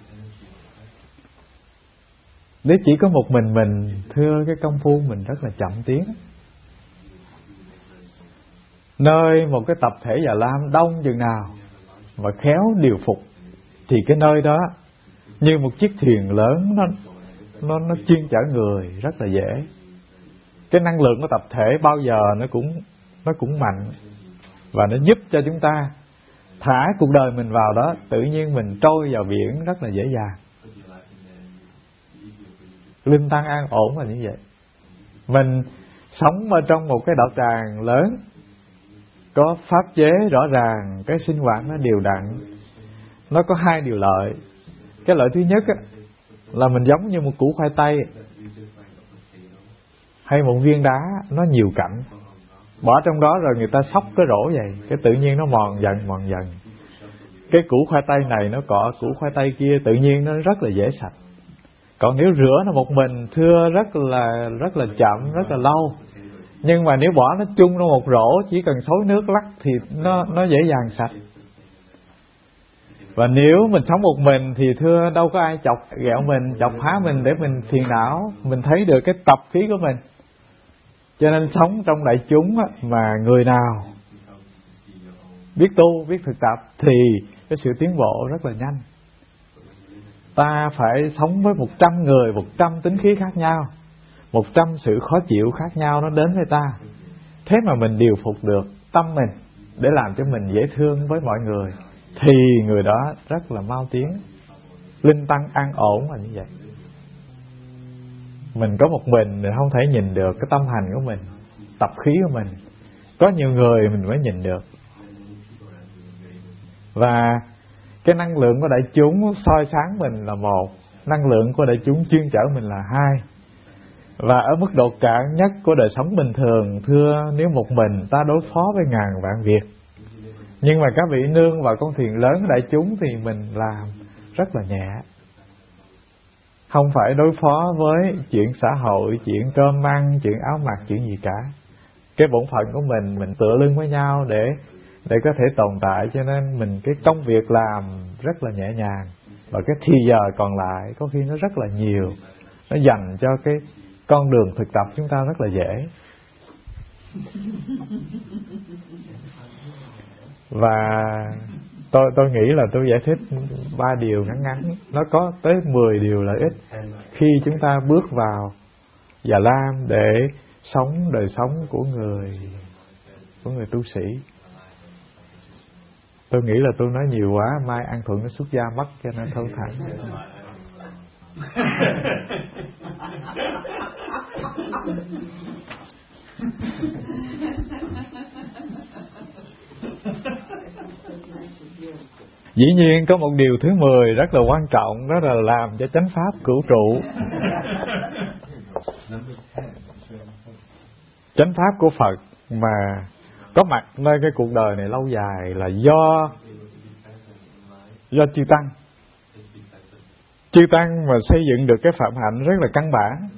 Nếu chỉ có một mình, thưa cái công phu mình rất là chậm tiến. Nơi một cái tập thể Già Lam đông chừng nào mà khéo điều phục thì cái nơi đó như một chiếc thuyền lớn, nó chuyên chở người rất là dễ. Cái năng lượng của tập thể bao giờ nó cũng mạnh, và nó giúp cho chúng ta thả cuộc đời mình vào đó, tự nhiên mình trôi vào biển rất là dễ dàng. Linh tăng an ổn là như vậy. Mình sống ở trong một cái đạo tràng lớn, có pháp chế rõ ràng, cái sinh hoạt nó đều đặn. Nó có hai điều lợi. Cái lợi thứ nhất á, là mình giống như một củ khoai tây hay một viên đá, nó nhiều cạnh, bỏ trong đó rồi người ta xóc cái rổ vậy, cái tự nhiên nó mòn dần. Cái củ khoai tây này nó cọ củ khoai tây kia, tự nhiên nó rất là dễ sạch. Còn nếu rửa nó một mình, thưa rất là chậm, rất là lâu. Nhưng mà nếu bỏ nó chung trong một rổ, chỉ cần xối nước lắc thì nó dễ dàng sạch. Và nếu mình sống một mình thì thưa đâu có ai chọc ghẹo mình, chọc phá mình để mình phiền não. Mình thấy được cái tập khí của mình. Cho nên sống trong đại chúng mà người nào biết tu, biết thực tập thì cái sự tiến bộ rất là nhanh. Ta phải sống với 100 người, 100 tính khí khác nhau, 100 sự khó chịu khác nhau nó đến với ta. Thế mà mình điều phục được tâm mình để làm cho mình dễ thương với mọi người, thì người đó rất là mau tiến. Linh tăng an ổn là như vậy. Mình có một mình không thể nhìn được cái tâm hành của mình, tập khí của mình. Có nhiều người mình mới nhìn được. Và cái năng lượng của đại chúng soi sáng mình là một, năng lượng của đại chúng chuyên chở mình là hai. Và ở mức độ cạn nhất của đời sống bình thường, thưa, nếu một mình ta đối phó với ngàn vạn việc. Nhưng mà các vị nương vào con thuyền lớn đại chúng thì mình làm rất là nhẹ. Không phải đối phó với chuyện xã hội, chuyện cơm ăn, chuyện áo mặc, chuyện gì cả. Cái bổn phận của mình tựa lưng với nhau để có thể tồn tại. Cho nên mình cái công việc làm rất là nhẹ nhàng. Và cái thì giờ còn lại có khi nó rất là nhiều. Nó dành cho cái con đường thực tập chúng ta rất là dễ. Và tôi nghĩ là tôi giải thích 3 điều ngắn. Nó có tới 10 điều lợi ích khi chúng ta bước vào Già Lam để sống đời sống của người tu sĩ. Tôi nghĩ là tôi nói nhiều quá, mai An Thuận nó xuất gia mất, cho nên thôi thẳng. Dĩ nhiên có một điều thứ 10 rất là quan trọng, đó là làm cho chánh pháp cửu trụ. Chánh pháp của Phật mà có mặt nơi cái cuộc đời này lâu dài là do chư Tăng. Chư Tăng mà xây dựng được cái phạm hạnh rất là căn bản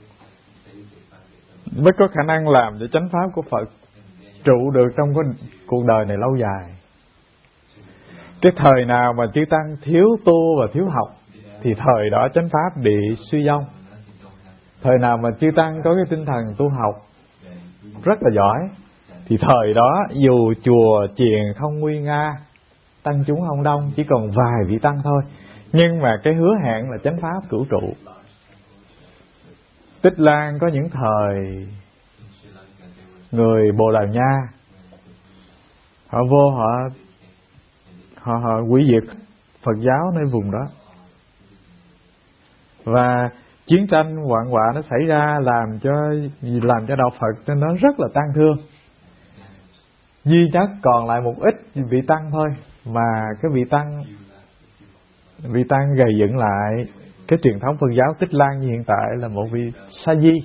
mới có khả năng làm cho chánh pháp của Phật trụ được trong cái cuộc đời này lâu dài. Cái thời nào mà chư Tăng thiếu tu và thiếu học thì thời đó chánh pháp bị suy vong. Thời nào mà chư Tăng có cái tinh thần tu học rất là giỏi thì thời đó dù chùa chiền không nguy nga, tăng chúng không đông, chỉ còn vài vị tăng thôi, nhưng mà cái hứa hẹn là chánh pháp cửu trụ. Tích Lan có những thời người Bồ Đào Nha họ vô họ hủy diệt Phật giáo nơi vùng đó, và chiến tranh hoạn họa nó xảy ra làm cho đạo Phật nên nó rất là tang thương. Duy nhất còn lại một ít vị tăng thôi, mà cái vị tăng gầy dựng lại cái truyền thống Phật giáo Tích Lan như hiện tại là một vị Sa Di.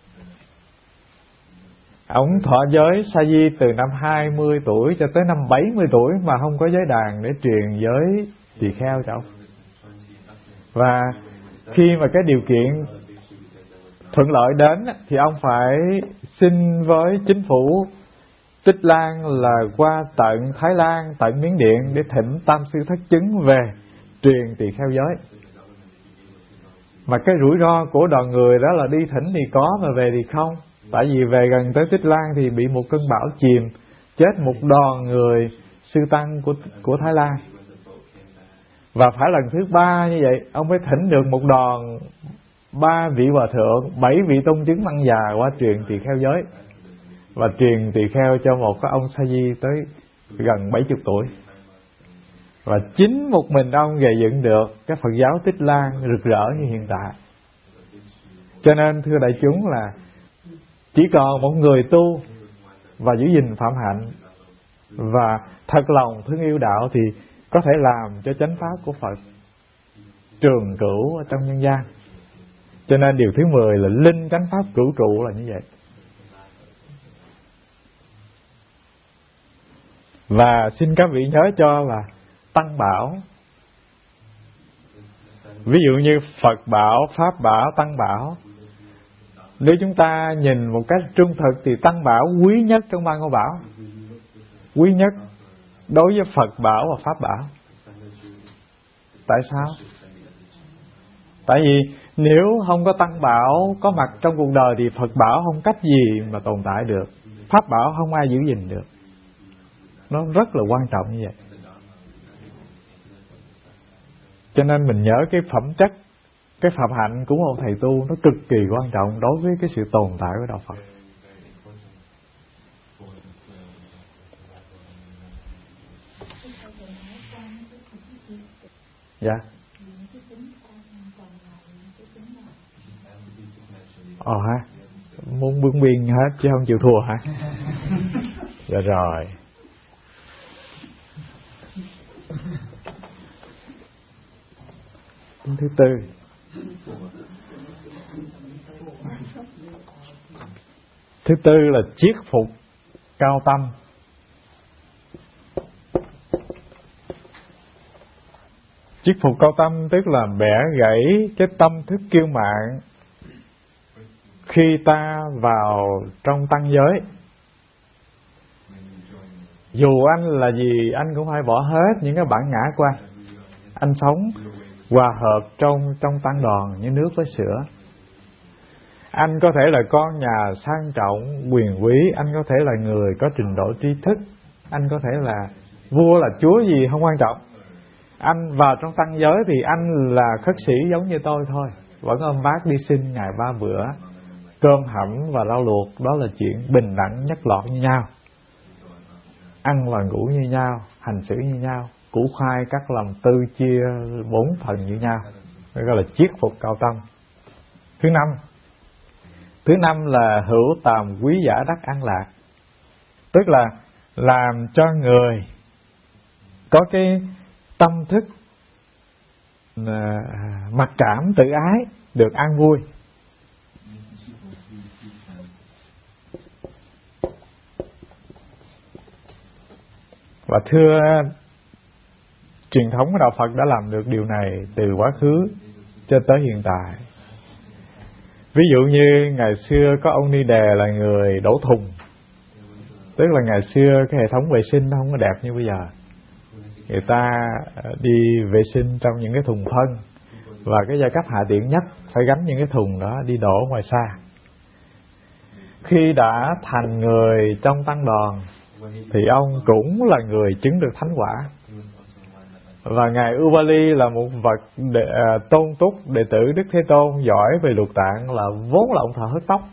Ông thọ giới Sa Di từ năm 20 tuổi cho tới năm 70 tuổi mà không có giới đàn để truyền giới tỳ kheo cho ông. Và khi mà cái điều kiện thuận lợi đến thì ông phải xin với chính phủ Tích Lan là qua tận Thái Lan, tận Miến Điện để thỉnh Tam Sư Thất Chứng về truyền tỳ kheo giới. Mà cái rủi ro của đoàn người đó là đi thỉnh thì có mà về thì không. Tại vì về gần tới Tích Lan thì bị một cơn bão chìm, chết một đoàn người sư tăng của Thái Lan. Và phải lần thứ 3 như vậy, ông mới thỉnh được một đoàn 3 vị hòa thượng, 7 vị tôn chứng tăng già qua truyền tỳ kheo giới. Và truyền tỳ kheo cho một cái ông sa di tới gần 70 tuổi. Và chính một mình ông gây dựng được cái Phật giáo Tích Lan rực rỡ như hiện tại. Cho nên thưa đại chúng là chỉ còn một người tu và giữ gìn phạm hạnh và thật lòng thương yêu đạo thì có thể làm cho chánh pháp của Phật trường cửu ở trong nhân gian. Cho nên điều thứ 10 là linh chánh pháp cửu trụ là như vậy. Và xin các vị nhớ cho là tăng bảo, ví dụ như Phật bảo, Pháp bảo, tăng bảo, nếu chúng ta nhìn một cách trung thực thì tăng bảo quý nhất trong ba ngôi bảo, quý nhất đối với Phật bảo và Pháp bảo. Tại sao? Tại vì nếu không có tăng bảo có mặt trong cuộc đời thì Phật bảo không cách gì mà tồn tại được, Pháp bảo không ai giữ gìn được. Nó rất là quan trọng như vậy. Cho nên mình nhớ cái phẩm chất, cái phạm hạnh của một thầy tu nó cực kỳ quan trọng đối với cái sự tồn tại của đạo Phật. Dạ. Ha, muốn bướng biên hết chứ không chịu thua hả? Dạ rồi. Thứ 4. Thứ 4 là chiết phục cao tâm. Chiết phục cao tâm tức là bẻ gãy cái tâm thức kiêu mạn khi ta vào trong tăng giới. Dù anh là gì, anh cũng phải bỏ hết những cái bản ngã của anh. Anh sống hòa hợp trong tăng đoàn như nước với sữa. Anh có thể là con nhà sang trọng, quyền quý, anh có thể là người có trình độ tri thức, anh có thể là vua, là chúa gì không quan trọng. Anh vào trong tăng giới thì anh là khất sĩ giống như tôi thôi, vẫn ôm bát đi xin ngày 3 bữa, cơm hẩm và rau luộc, đó là chuyện bình đẳng nhất lọt như nhau. Ăn và ngủ như nhau, hành xử như nhau, củ khoai cắt làm 4 chia 4 phần như nhau. Đó gọi là chiết phục cao tâm. Thứ 5 là hữu tàm quý giả đắc an lạc. Tức là làm cho người có cái tâm thức mặc cảm tự ái được an vui. Và thưa, truyền thống của đạo Phật đã làm được điều này từ quá khứ cho tới hiện tại. Ví dụ như ngày xưa có ông Ni Đề là người đổ thùng. Tức là ngày xưa cái hệ thống vệ sinh nó không có đẹp như bây giờ. Người ta đi vệ sinh trong những cái thùng phân, và cái giai cấp hạ tiện nhất phải gánh những cái thùng đó đi đổ ngoài xa. Khi đã thành người trong tăng đoàn thì ông cũng là người chứng được thánh quả. Và ngài Ubali là một vật tôn túc đệ tử Đức Thế Tôn giỏi về lục tạng, là vốn là ông thợ hớt tóc.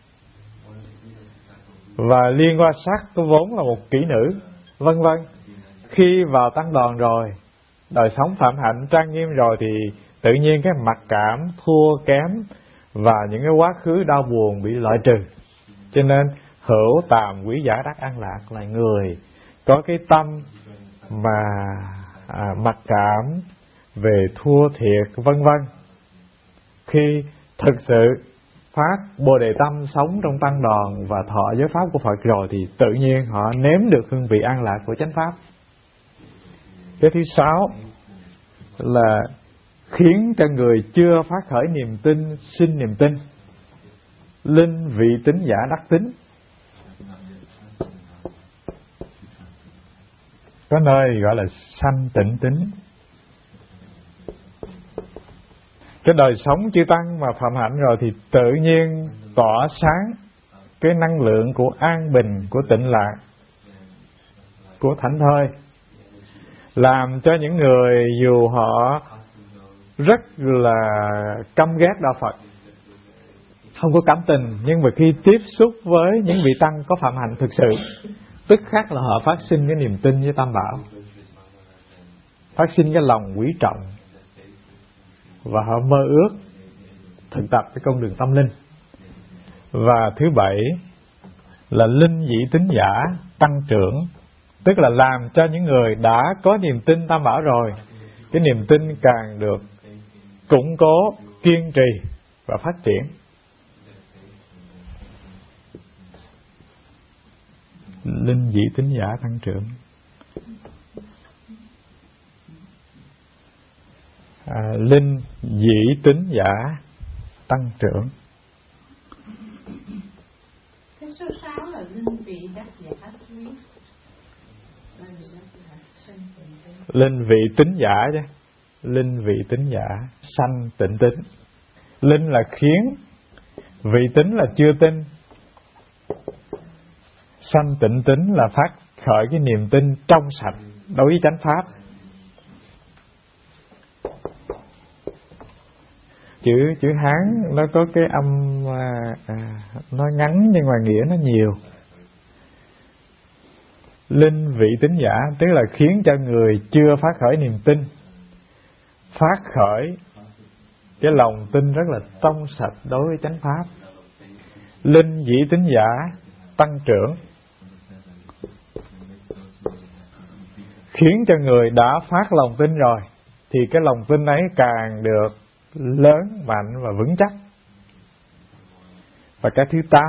Và Liên Hoa Sắc vốn là một kỹ nữ, vân vân. Khi vào tăng đoàn rồi, đời sống phạm hạnh trang nghiêm rồi thì tự nhiên cái mặc cảm, thua kém và những cái quá khứ đau buồn bị loại trừ. Cho nên hữu tàm quý giả đắc an lạc là người có cái tâm mà mặc cảm về thua thiệt vân vân. Khi thực sự phát Bồ Đề tâm sống trong tăng đoàn và thọ giới pháp của Phật rồi thì tự nhiên họ nếm được hương vị an lạc của chánh pháp. Cái thứ 6 là khiến cho người chưa phát khởi niềm tin sinh niềm tin. Linh vị tín giả đắc tín. Có nơi gọi là sanh tịnh tín. Cái đời sống chư tăng mà phạm hạnh rồi thì tự nhiên tỏa sáng cái năng lượng của an bình, của tịnh lạc. của thảnh thơi, làm cho những người dù họ rất là căm ghét đạo Phật, không có cảm tình, nhưng mà khi tiếp xúc với những vị tăng có phạm hạnh thực sự, tức khắc là họ phát sinh cái niềm tin với Tam Bảo, phát sinh cái lòng quý trọng, và họ mơ ước thực tập cái con đường tâm linh. Và thứ bảy là linh dị tín giả tăng trưởng, tức là làm cho những người đã có niềm tin Tam Bảo rồi, cái niềm tin càng được củng cố, kiên trì và phát triển. Linh dị tín giả tăng trưởng. Linh dị tín giả tăng trưởng. Cái số 6 là linh vị đắc giả quý. Linh vị tín giả chứ. Linh vị tín giả sanh tịnh tín. Linh là khiến, vị tín là chưa tin, sanh tịnh tín là phát khởi cái niềm tin trong sạch đối với chánh pháp. Chữ Hán nó có cái âm nó ngắn nhưng mà nghĩa nó nhiều. Linh vị tín giả tức là khiến cho người chưa phát khởi niềm tin phát khởi cái lòng tin rất là trong sạch đối với chánh pháp. Linh dĩ tín giả tăng trưởng, khiến cho người đã phát lòng tin rồi thì cái lòng tin ấy càng được lớn, mạnh và vững chắc. Và cái thứ 8,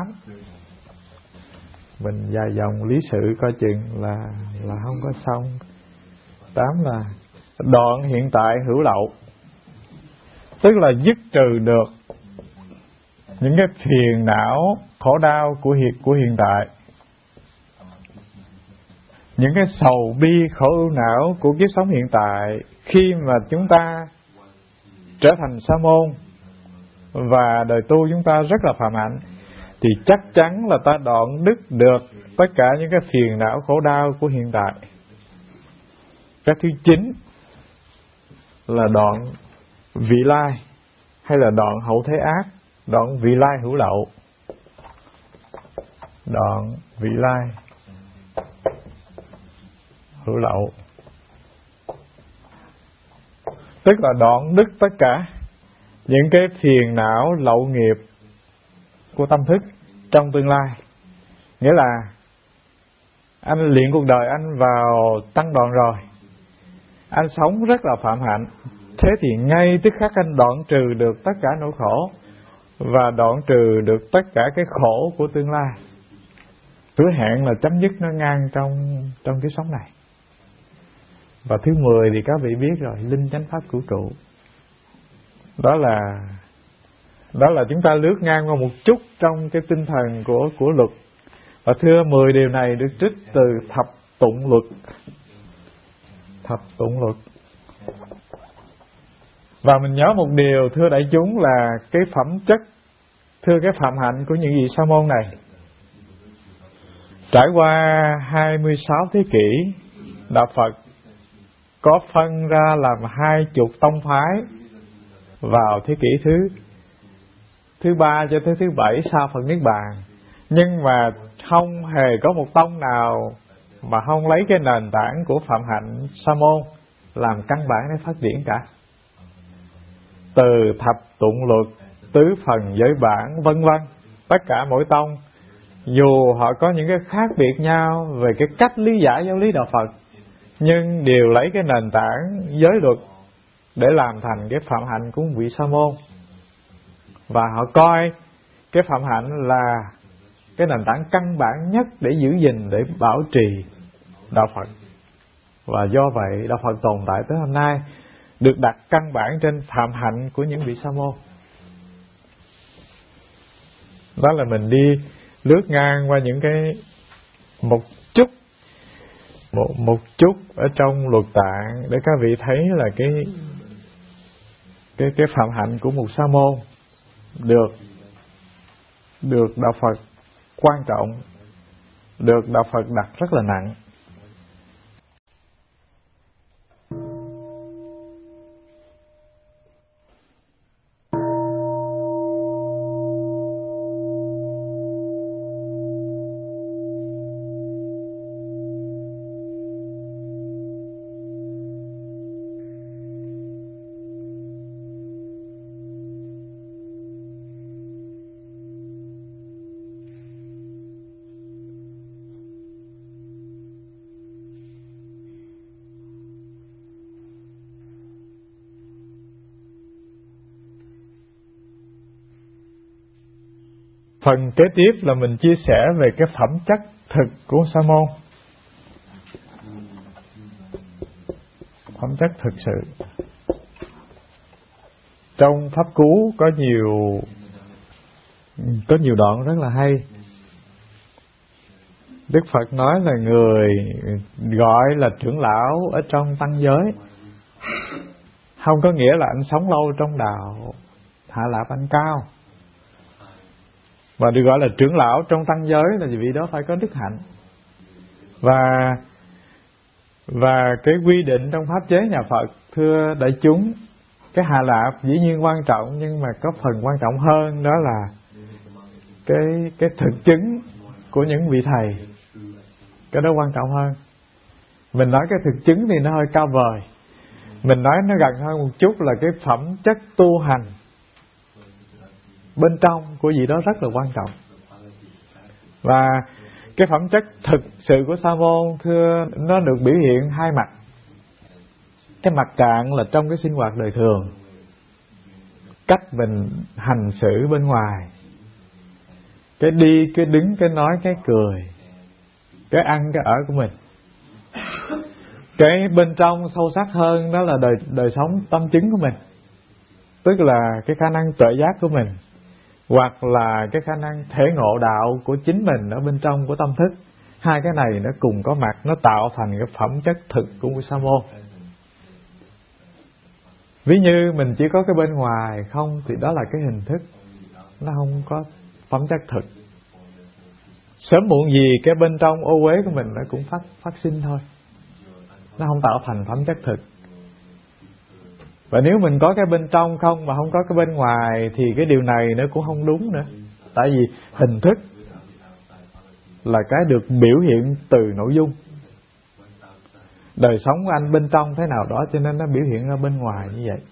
mình dài dòng lý sự coi chừng là không có xong. 8 là đoạn hiện tại hữu lậu, tức là dứt trừ được những cái phiền não khổ đau của hiện tại, những cái sầu bi khổ ưu não của kiếp sống hiện tại. Khi mà chúng ta trở thành sa môn và đời tu chúng ta rất là phạm hạnh thì chắc chắn là ta đoạn đứt được tất cả những cái phiền não khổ đau của hiện tại. Cái thứ 9 là đoạn vị lai hay là đoạn hậu thế ác, đoạn vị lai hữu lậu. Đoạn vị lai hữu lậu tức là đoạn đứt tất cả những cái phiền não lậu nghiệp của tâm thức trong tương lai. Nghĩa là anh luyện cuộc đời anh vào tăng đoạn rồi, anh sống rất là phạm hạnh, thế thì ngay tức khắc anh đoạn trừ được tất cả nỗi khổ và đoạn trừ được tất cả cái khổ của tương lai. Hứa hẹn là chấm dứt nó ngang trong cái sống này. Và thứ 10 thì các vị biết rồi, linh chánh pháp cửu trụ. Đó là chúng ta lướt ngang qua một chút trong cái tinh thần của luật. Và thưa 10 điều này được trích từ thập tụng luật. Thập tụng luật. Và mình nhớ một điều thưa đại chúng là cái phẩm chất, thưa cái phạm hạnh của những vị sa môn này, trải qua 26 thế kỷ, đạo Phật có phân ra làm 20 tông phái vào thế kỷ thứ 3 cho tới thứ 7 sau Phật Niết Bàn. Nhưng mà không hề có một tông nào mà không lấy cái nền tảng của phạm hạnh sa môn làm căn bản để phát triển cả. Từ thập tụng luật, tứ phần giới bản, vân vân, tất cả mỗi tông dù họ có những cái khác biệt nhau về cái cách lý giải giáo lý đạo Phật, nhưng đều lấy cái nền tảng giới luật để làm thành cái phạm hạnh của một vị sa môn. Và họ coi cái phạm hạnh là cái nền tảng căn bản nhất để giữ gìn, để bảo trì đạo Phật. Và do vậy đạo Phật tồn tại tới hôm nay được đặt căn bản trên phạm hạnh của những vị sa môn. Đó là mình đi lướt ngang qua những cái một chút ở trong luật tạng để các vị thấy là cái phạm hạnh của một sa môn được đạo Phật quan trọng, được đạo Phật đặt rất là nặng. Phần kế tiếp là mình chia sẻ về cái phẩm chất thực của Sa môn. Phẩm chất thực sự. Trong Pháp Cú có nhiều đoạn rất là hay. Đức Phật nói là người gọi là trưởng lão ở trong tăng giới, không có nghĩa là anh sống lâu trong đạo Hạ Lạp anh cao. Và được gọi là trưởng lão trong tăng giới là vì đó phải có đức hạnh. Và cái quy định trong pháp chế nhà Phật, thưa đại chúng, cái Hạ Lạp dĩ nhiên quan trọng, nhưng mà có phần quan trọng hơn, đó là cái thực chứng của những vị thầy. Cái đó quan trọng hơn. Mình nói cái thực chứng thì nó hơi cao vời. Mình nói nó gần hơn một chút là cái phẩm chất tu hành bên trong của vị đó rất là quan trọng. Và cái phẩm chất thực sự của Sa môn, thưa, nó được biểu hiện hai mặt. Cái mặt cạn là trong cái sinh hoạt đời thường, cách mình hành xử bên ngoài, cái đi, cái đứng, cái nói, cái cười, cái ăn, cái ở của mình. Cái bên trong sâu sắc hơn đó là đời sống tâm chứng của mình, tức là cái khả năng tuệ giác của mình, hoặc là cái khả năng thể ngộ đạo của chính mình ở bên trong của tâm thức. Hai cái này nó cùng có mặt, nó tạo thành cái phẩm chất thực của một Sa môn. Ví như mình chỉ có cái bên ngoài không thì đó là cái hình thức, nó không có phẩm chất thực. Sớm muộn gì cái bên trong ô uế của mình nó cũng phát sinh thôi, nó không tạo thành phẩm chất thực. Và nếu mình có cái bên trong không mà không có cái bên ngoài thì cái điều này nó cũng không đúng nữa. Tại vì hình thức là cái được biểu hiện từ nội dung. Đời sống của anh bên trong thế nào đó cho nên nó biểu hiện ra bên ngoài như vậy.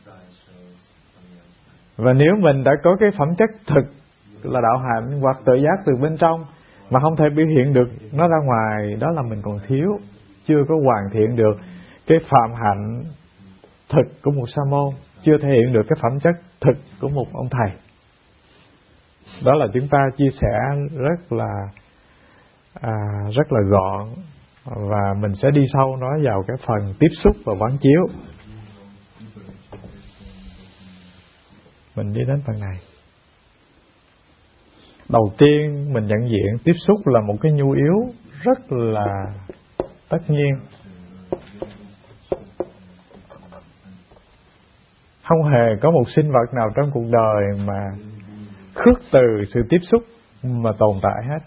Và nếu mình đã có cái phẩm chất thực là đạo hạnh hoặc tự giác từ bên trong mà không thể biểu hiện được nó ra ngoài, đó là mình còn thiếu, chưa có hoàn thiện được cái phạm hạnh thực của một Sa môn, chưa thể hiện được cái phẩm chất thực của một ông thầy. Đó là chúng ta chia sẻ rất là gọn, và mình sẽ đi sâu nói vào cái phần tiếp xúc và quán chiếu. Mình đi đến phần này. Đầu tiên mình nhận diện tiếp xúc là một cái nhu yếu rất là tất nhiên. Không hề có một sinh vật nào trong cuộc đời mà khước từ sự tiếp xúc mà tồn tại hết.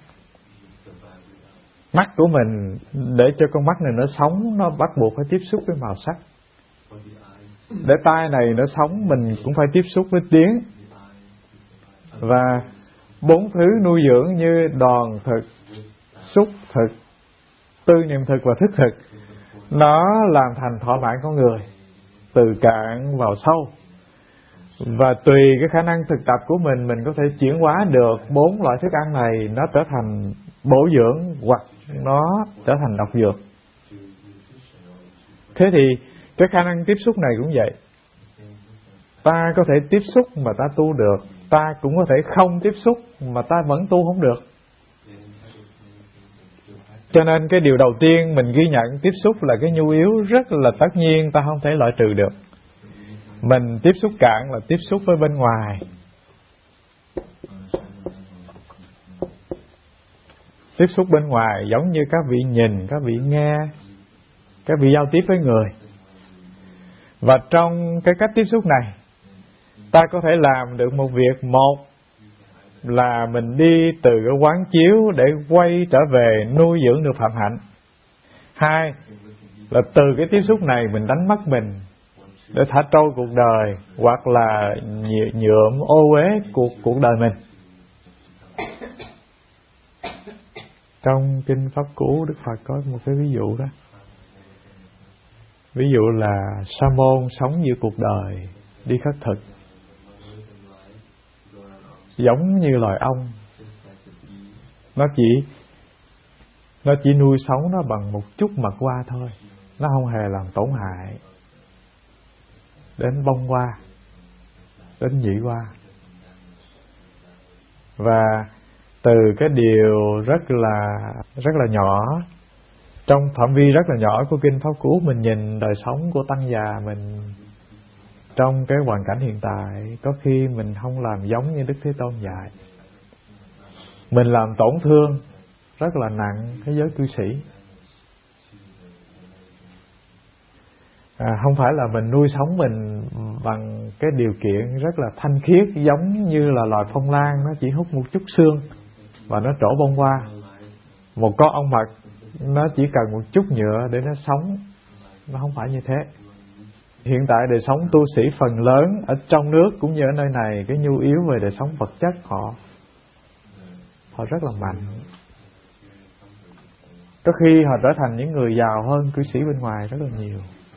Mắt của mình, để cho con mắt này nó sống, nó bắt buộc phải tiếp xúc với màu sắc. Để tai này nó sống, mình cũng phải tiếp xúc với tiếng. Và 4 thứ nuôi dưỡng như đòn thực, xúc thực, tư niệm thực và thức thực, nó làm thành thỏa mãn con người từ cạn vào sâu. Và tùy cái khả năng thực tập của mình có thể chuyển hóa được 4 loại thức ăn này, nó trở thành bổ dưỡng hoặc nó trở thành độc dược. Thế thì cái khả năng tiếp xúc này cũng vậy. Ta có thể tiếp xúc mà ta tu được, ta cũng có thể không tiếp xúc mà ta vẫn tu không được. Cho nên cái điều đầu tiên mình ghi nhận tiếp xúc là cái nhu yếu rất là tất nhiên, ta không thể loại trừ được. Mình tiếp xúc cạn là tiếp xúc với bên ngoài. Tiếp xúc bên ngoài giống như các vị nhìn, các vị nghe, các vị giao tiếp với người. Và trong cái cách tiếp xúc này, ta có thể làm được một việc. Một là mình đi từ cái quán chiếu để quay trở về nuôi dưỡng được phạm hạnh. Hai là từ cái tiếp xúc này mình đánh mất mình để thả trôi cuộc đời, hoặc là nhuộm ô uế cuộc đời mình. Trong kinh Pháp Cú, Đức Phật có một cái ví dụ đó. Ví dụ là Sa môn sống giữa cuộc đời, đi khất thực, giống như loài ong. Nó chỉ nuôi sống nó bằng một chút mật hoa thôi, nó không hề làm tổn hại đến bông hoa, đến nhụy hoa. Và từ cái điều rất là nhỏ, trong phạm vi rất là nhỏ của Kinh Pháp Cú, mình nhìn đời sống của tăng già mình trong cái hoàn cảnh hiện tại, có khi mình không làm giống như Đức Thế Tôn dạy. Mình làm tổn thương rất là nặng cái giới cư sĩ. Không phải là mình nuôi sống mình bằng cái điều kiện rất là thanh khiết, giống như là loài phong lan, nó chỉ hút một chút xương và nó trổ bông hoa. Một con ong mật nó chỉ cần một chút nhựa để nó sống. Nó không phải như thế. Hiện tại đời sống tu sĩ phần lớn ở trong nước cũng như ở nơi này, cái nhu yếu về đời sống vật chất họ rất là mạnh. Có khi họ trở thành những người giàu hơn cư sĩ bên ngoài rất là nhiều.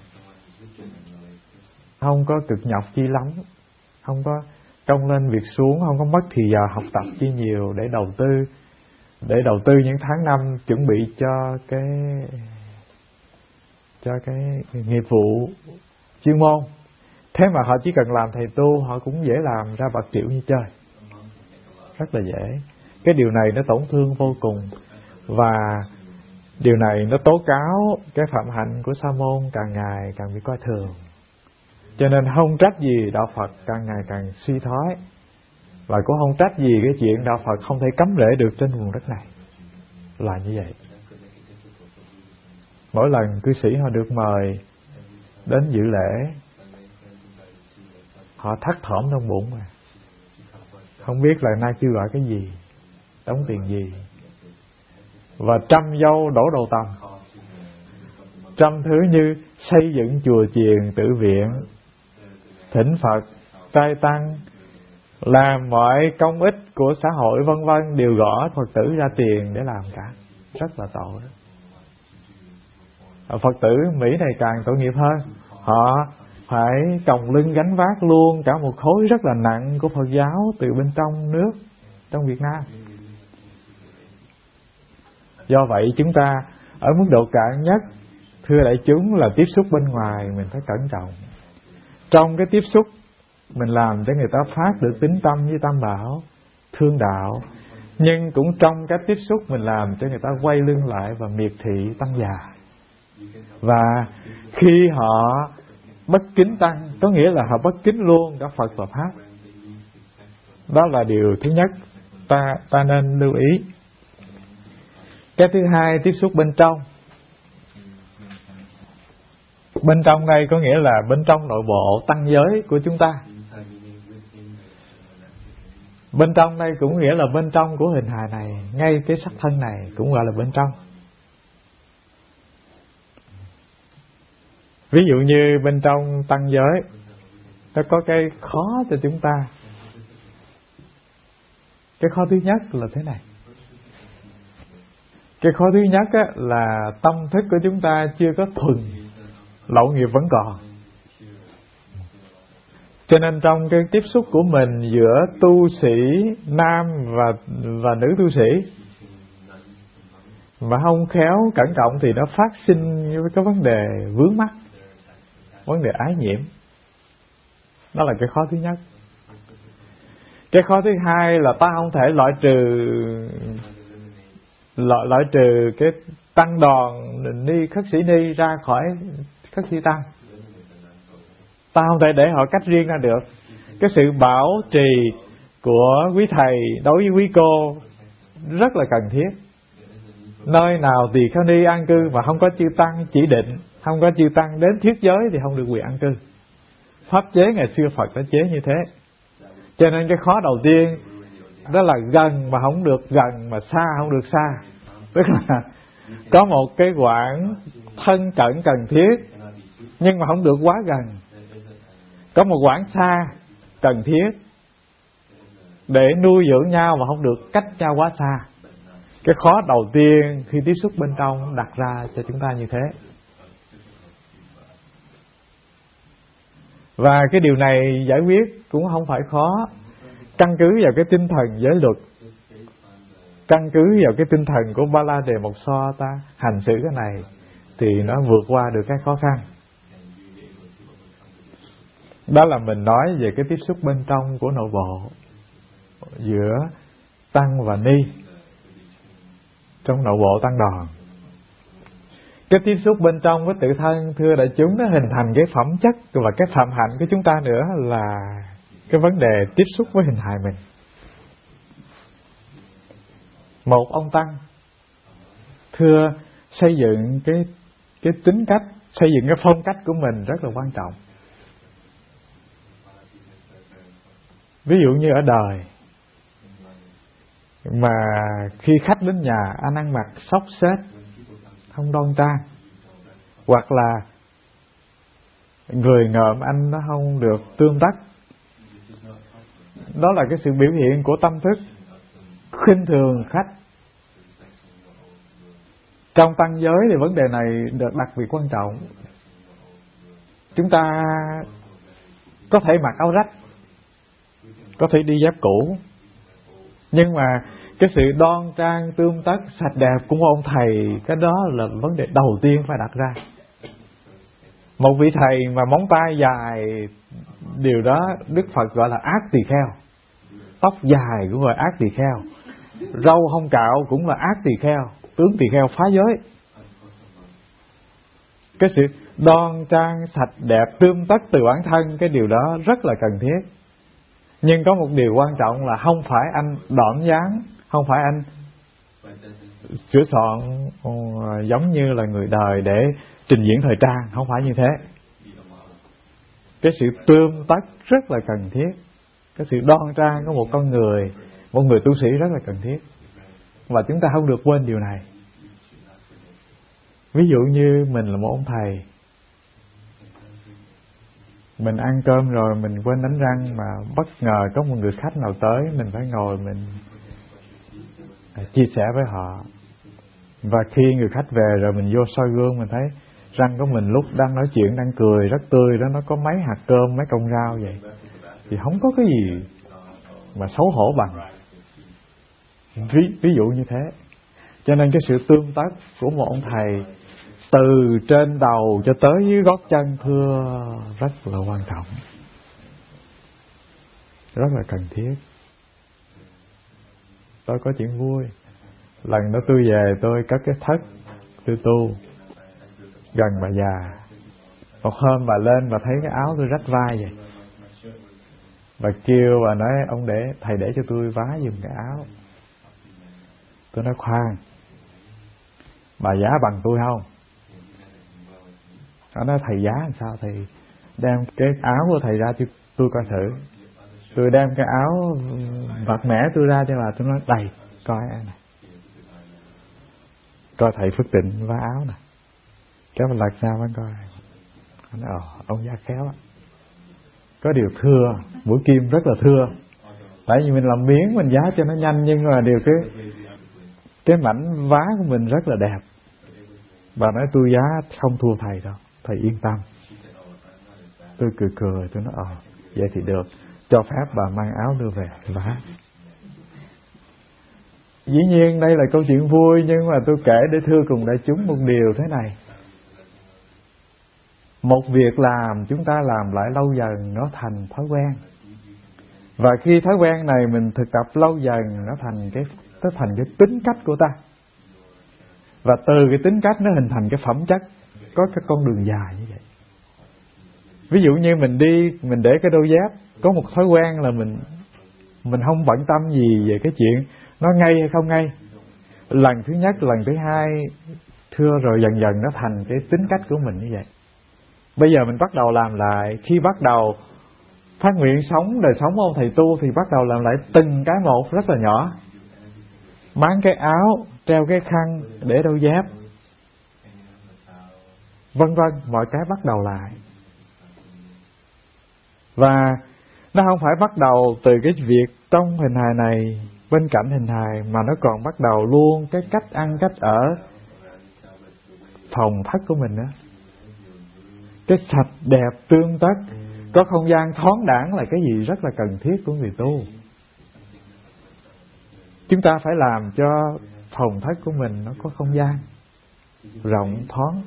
Không có cực nhọc chi lắm, không có trông lên việc xuống, không có mất thì giờ học tập chi nhiều để đầu tư những tháng năm chuẩn bị cho cái nghiệp vụ chuyên môn. Thế mà họ chỉ cần làm thầy tu, họ cũng dễ làm ra bạc triệu như chơi, rất là dễ. Cái điều này nó tổn thương vô cùng, và điều này nó tố cáo cái phạm hạnh của sa môn càng ngày càng bị coi thường. Cho nên không trách gì đạo Phật càng ngày càng suy thoái, và cũng không trách gì cái chuyện đạo Phật không thể cắm rễ được trên vùng đất này. Là như vậy. Mỗi lần cư sĩ họ được mời đến dự lễ, họ thắt thỏm trong bụng mà không biết là nay kêu gọi cái gì, đóng tiền gì, và trăm dâu đổ đầu tầm, trăm thứ như xây dựng chùa chiền tự viện, thỉnh Phật, trai tăng, làm mọi công ích của xã hội vân vân, đều gõ Phật tử ra tiền để làm cả. Rất là tội đó. Phật tử Mỹ này càng tội nghiệp hơn. Họ phải còng lưng gánh vác luôn cả một khối rất là nặng của Phật giáo từ bên trong nước, trong Việt Nam. Do vậy chúng ta ở mức độ cạn nhất, thưa đại chúng, là tiếp xúc bên ngoài mình phải cẩn trọng. Trong cái tiếp xúc mình làm để người ta phát được tín tâm với Tam Bảo, thương đạo, nhưng cũng trong cái tiếp xúc mình làm cho người ta quay lưng lại và miệt thị tăng già. Và khi họ bất kính tăng, có nghĩa là họ bất kính luôn cả Phật và Pháp. Đó là điều thứ nhất ta nên lưu ý. Cái thứ hai, tiếp xúc bên trong. Bên trong đây có nghĩa là bên trong nội bộ tăng giới của chúng ta. Bên trong đây cũng nghĩa là bên trong của hình hài này, ngay cái sắc thân này cũng gọi là bên trong. Ví dụ như bên trong tăng giới, nó có cái khó cho chúng ta. Cái khó thứ nhất là thế này. Cái khó thứ nhất á, là tâm thức của chúng ta chưa có thuần, lậu nghiệp vẫn còn. Cho nên trong cái tiếp xúc của mình giữa tu sĩ nam và nữ tu sĩ mà không khéo cẩn trọng thì nó phát sinh cái vấn đề vướng mắc, vấn đề ái nhiễm. Đó là cái khó thứ nhất. Cái khó thứ hai là ta không thể loại trừ cái tăng đoàn ni khất sĩ ni ra khỏi khất sĩ tăng. Ta không thể để họ cách riêng ra được. Cái sự bảo trì của quý thầy đối với quý cô rất là cần thiết. Nơi nào tỳ kheo ni an cư mà không có chư tăng chỉ định, không có chư tăng đến thuyết giới thì không được quyền an cư. Pháp chế ngày xưa Phật đã chế như thế. Cho nên cái khó đầu tiên đó là gần mà không được gần, mà xa không được xa. Tức là có một cái quãng thân cận cần thiết, nhưng mà không được quá gần. Có một quãng xa cần thiết để nuôi dưỡng nhau mà không được cách nhau quá xa. Cái khó đầu tiên khi tiếp xúc bên trong đặt ra cho chúng ta như thế. Và cái điều này giải quyết cũng không phải khó. Căn cứ vào cái tinh thần giới luật, căn cứ vào cái tinh thần của Ba La Đề Mộc So, ta hành xử cái này thì nó vượt qua được cái khó khăn. Đó là mình nói về cái tiếp xúc bên trong của nội bộ giữa tăng và ni trong nội bộ tăng đoàn. Cái tiếp xúc bên trong với tự thân, thưa đại chúng, nó hình thành cái phẩm chất và cái phạm hạnh của chúng ta nữa, là cái vấn đề tiếp xúc với hình hài mình. Một ông tăng thưa xây dựng cái tính cách, xây dựng cái phong cách của mình rất là quan trọng. Ví dụ như ở đời mà khi khách đến nhà anh ăn mặc xốc xếch, không đoan trang, hoặc là người ngợm anh nó không được tương tác, đó là cái sự biểu hiện của tâm thức khinh thường khách. Trong tăng giới thì vấn đề này được đặc biệt quan trọng. Chúng ta có thể mặc áo rách, có thể đi dép cũ, nhưng mà cái sự đoan trang, tươm tất, sạch đẹp của một ông thầy, cái đó là vấn đề đầu tiên phải đặt ra. Một vị thầy mà móng tay dài, điều đó Đức Phật gọi là ác tỳ kheo. Tóc dài cũng gọi ác tỳ kheo, râu không cạo cũng là ác tỳ kheo, tướng tỳ kheo phá giới. Cái sự đoan trang, sạch đẹp, tươm tất từ bản thân, cái điều đó rất là cần thiết. Nhưng có một điều quan trọng là không phải anh đỏm dáng, không phải anh sửa soạn giống như là người đời để trình diễn thời trang, không phải như thế. Cái sự tươm tất rất là cần thiết. Cái sự đoan trang của một con người, một người tu sĩ rất là cần thiết. Và chúng ta không được quên điều này. Ví dụ như mình là một ông thầy, mình ăn cơm rồi mình quên đánh răng, mà bất ngờ có một người khách nào tới, mình phải ngồi mình chia sẻ với họ. Và khi người khách về rồi mình vô soi gương, mình thấy răng của mình lúc đang nói chuyện, đang cười rất tươi đó, nó có mấy hạt cơm, mấy cọng rau vậy, thì không có cái gì mà xấu hổ bằng. Ví dụ như thế. Cho nên cái sự tương tác của một ông thầy từ trên đầu cho tới dưới gót chân, thưa, rất là quan trọng, rất là cần thiết. Tôi có chuyện vui. Lần đó tôi về, tôi cất cái thất, tôi tu gần bà già. Một hôm bà lên, bà thấy cái áo tôi rách vai vậy, bà kêu, bà nói ông để thầy để cho tôi vá giùm cái áo. Tôi nói khoan, bà giá bằng tôi không? Nó nói thầy giá làm sao? Thì đem cái áo của thầy ra cho tôi coi thử. Tôi đem cái áo vạt mẻ tôi ra cho bà, tôi nói đầy, coi này, coi thầy Phước Tịnh vá áo nè. Cái mình lật ra mới coi. Nó nói ông giá khéo á. Có điều thưa, mũi kim rất là thưa. Tại vì mình làm miếng mình giá cho nó nhanh, nhưng mà điều cái mảnh vá của mình rất là đẹp. Bà nói tôi giá không thua thầy đâu, thầy yên tâm. Tôi cười, tôi nói vậy thì được, cho phép bà mang áo đưa về vá. Dĩ nhiên đây là câu chuyện vui, nhưng mà tôi kể để thưa cùng đại chúng một điều thế này. Một việc làm chúng ta làm lại lâu dần nó thành thói quen. Và khi thói quen này mình thực tập lâu dần, nó thành cái tính cách của ta. Và từ cái tính cách nó hình thành cái phẩm chất, có cái con đường dài như vậy. Ví dụ như mình để cái đôi dép, có một thói quen là mình không bận tâm gì về cái chuyện nó ngay hay không ngay. Lần thứ nhất, lần thứ hai, thưa, rồi dần dần nó thành cái tính cách của mình như vậy. Bây giờ mình bắt đầu làm lại, khi bắt đầu phát nguyện sống đời sống ông thầy tu thì bắt đầu làm lại từng cái một rất là nhỏ. Máng cái áo, treo cái khăn, để đôi dép, vân vân, mọi cái bắt đầu lại. Và nó không phải bắt đầu từ cái việc trong hình hài này, bên cạnh hình hài, mà nó còn bắt đầu luôn cái cách ăn, cách ở, phòng thất của mình nữa. Cái sạch đẹp, tươm tất, có không gian thoáng đãng là cái gì rất là cần thiết của người tu. Chúng ta phải làm cho phòng thất của mình nó có không gian rộng, thoáng.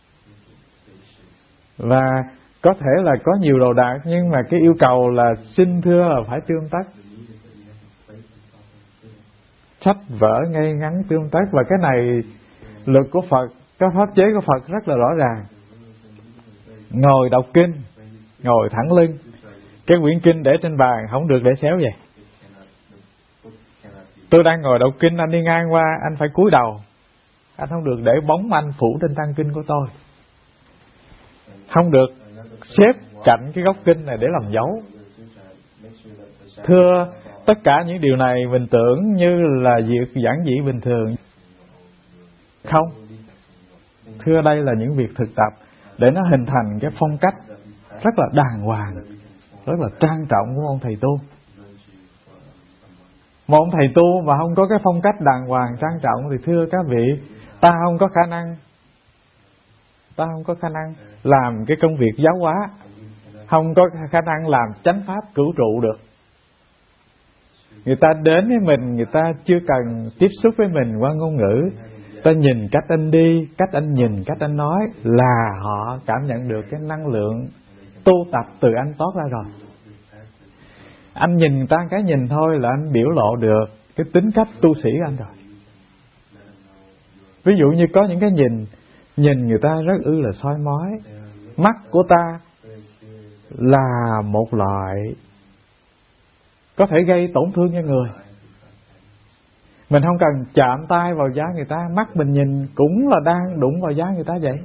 Và có thể là có nhiều đồ đạc, nhưng mà cái yêu cầu là xin thưa là phải tươm tất. sách vở ngay ngắn tương tác. Và cái này luật của Phật, cái pháp chế của Phật rất là rõ ràng. Ngồi đọc kinh, ngồi thẳng lưng, cái quyển kinh để trên bàn không được để xéo vậy. Tôi đang ngồi đọc kinh, anh đi ngang qua, anh phải cúi đầu. Anh không được để bóng anh phủ trên trang kinh của tôi. Không được xếp cạnh cái góc kinh này để làm dấu. Thưa, tất cả những điều này mình tưởng như là việc giản dị bình thường. Không. Thưa, đây là những việc thực tập để nó hình thành cái phong cách rất là đàng hoàng, rất là trang trọng của ông thầy tu. Một ông thầy tu mà không có cái phong cách đàng hoàng, trang trọng thì thưa các vị, ta không có khả năng làm cái công việc giáo hóa, không có khả năng làm chánh pháp cửu trụ được. Người ta đến với mình, người ta chưa cần tiếp xúc với mình qua ngôn ngữ, ta nhìn cách anh đi, cách anh nhìn, cách anh nói là họ cảm nhận được cái năng lượng tu tập từ anh toát ra rồi. Anh nhìn người ta cái nhìn thôi là anh biểu lộ được cái tính cách tu sĩ anh rồi. Ví dụ như có những cái nhìn người ta rất là soi mói. Mắt của ta là một loại có thể gây tổn thương cho người. Mình không cần chạm tay vào da người ta, mắt mình nhìn cũng là đang đụng vào da người ta vậy.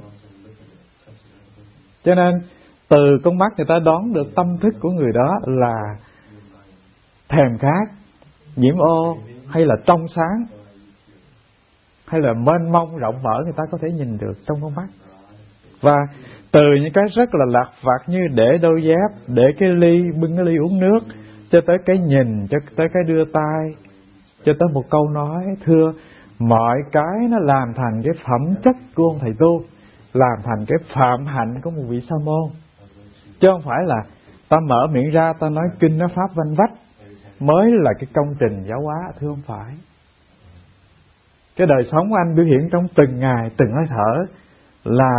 Cho nên từ con mắt người ta đoán được tâm thức của người đó là thèm khát, nhiễm ô, hay là trong sáng, hay là mênh mông rộng mở, người ta có thể nhìn được trong con mắt. Và từ những cái rất là lặt vặt như để đôi dép, để cái ly, bưng cái ly uống nước, cho tới cái nhìn, cho tới cái đưa tay, cho tới một câu nói, thưa, mọi cái nó làm thành cái phẩm chất của ông thầy tu, làm thành cái phạm hạnh của một vị sa môn. Chứ không phải là ta mở miệng ra ta nói kinh nói pháp vanh vách mới là cái công trình giáo hóa. Thưa, không phải. Cái đời sống của anh biểu hiện trong từng ngày, từng hơi thở là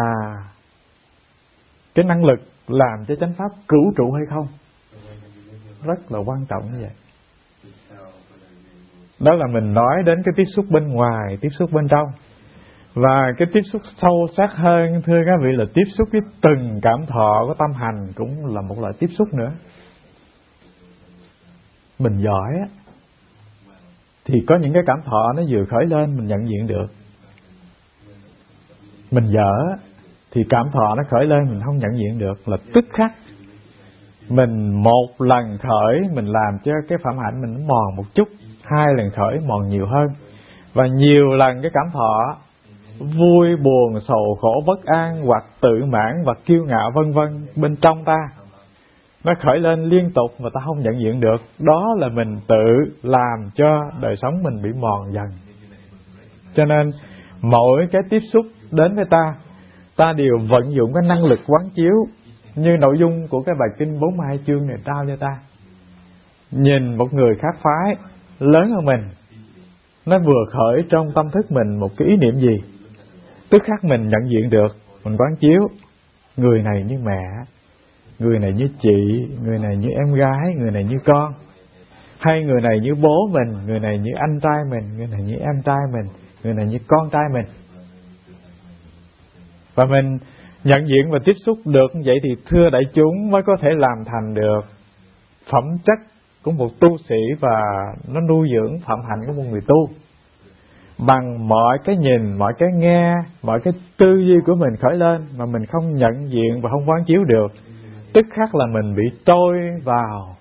cái năng lực làm cho chánh pháp cửu trụ hay không, rất là quan trọng như vậy. Đó là mình nói đến cái tiếp xúc bên ngoài, tiếp xúc bên trong. Và cái tiếp xúc sâu sắc hơn, thưa các vị, là tiếp xúc với từng cảm thọ của tâm hành, cũng là một loại tiếp xúc nữa. Mình giỏi á, thì có những cái cảm thọ nó vừa khởi lên mình nhận diện được. Mình dở thì cảm thọ nó khởi lên mình không nhận diện được, là tức khắc. Mình một lần khởi mình làm cho cái phạm hạnh mình mòn một chút, hai lần khởi mòn nhiều hơn, và nhiều lần cái cảm thọ vui buồn sầu khổ bất an hoặc tự mãn và kiêu ngạo vân vân bên trong ta nó khởi lên liên tục mà ta không nhận diện được. Đó là mình tự làm cho đời sống mình bị mòn dần. Cho nên mỗi cái tiếp xúc đến với ta đều vận dụng cái năng lực quán chiếu như nội dung của cái bài kinh 42 chương này trao cho ta. Nhìn một người khác phái lớn hơn mình, nó vừa khởi trong tâm thức mình một cái ý niệm gì, tức khắc mình nhận diện được, mình quán chiếu. Người này như mẹ, người này như chị, người này như em gái, người này như con, hay người này như bố mình, người này như anh trai mình, người này như em trai mình, người này như con trai mình. Và mình nhận diện và tiếp xúc được như vậy thì thưa đại chúng mới có thể làm thành được phẩm chất của một tu sĩ, và nó nuôi dưỡng phạm hạnh của một người tu. Bằng mọi cái nhìn, mọi cái nghe, mọi cái tư duy của mình khởi lên mà mình không nhận diện và không quán chiếu được, tức khắc là mình bị trôi vào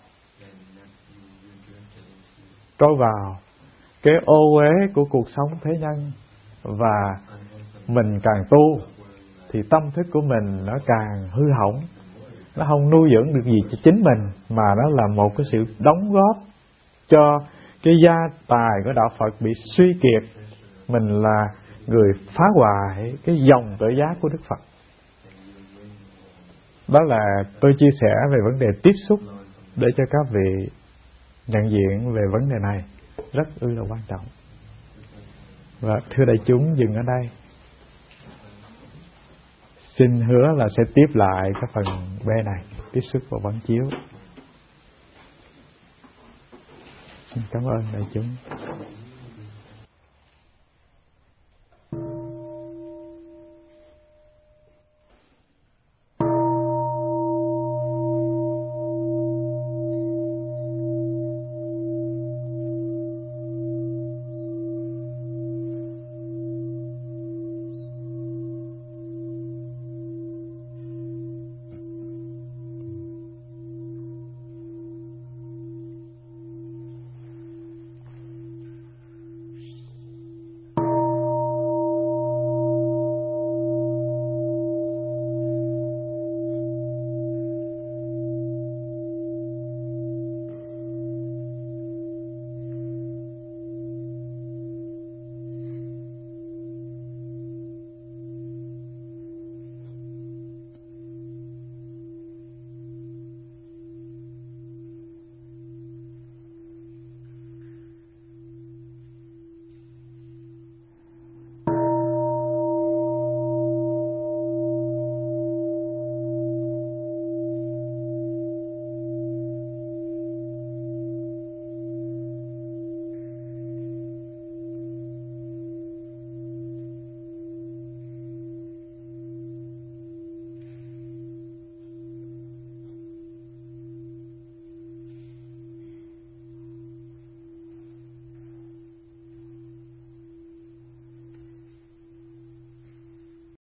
cái ô uế của cuộc sống thế nhân. Và mình càng tu thì tâm thức của mình nó càng hư hỏng, nó không nuôi dưỡng được gì cho chính mình, mà nó là một cái sự đóng góp cho cái gia tài của đạo Phật bị suy kiệt. Mình là người phá hoại cái dòng tự giác của Đức Phật. Đó là tôi chia sẻ về vấn đề tiếp xúc để cho các vị nhận diện về vấn đề này rất là quan trọng. Và thưa đại chúng, dừng ở đây. Xin hứa là sẽ tiếp lại cái phần B này, tiếp xúc và quán chiếu. Xin cảm ơn đại chúng.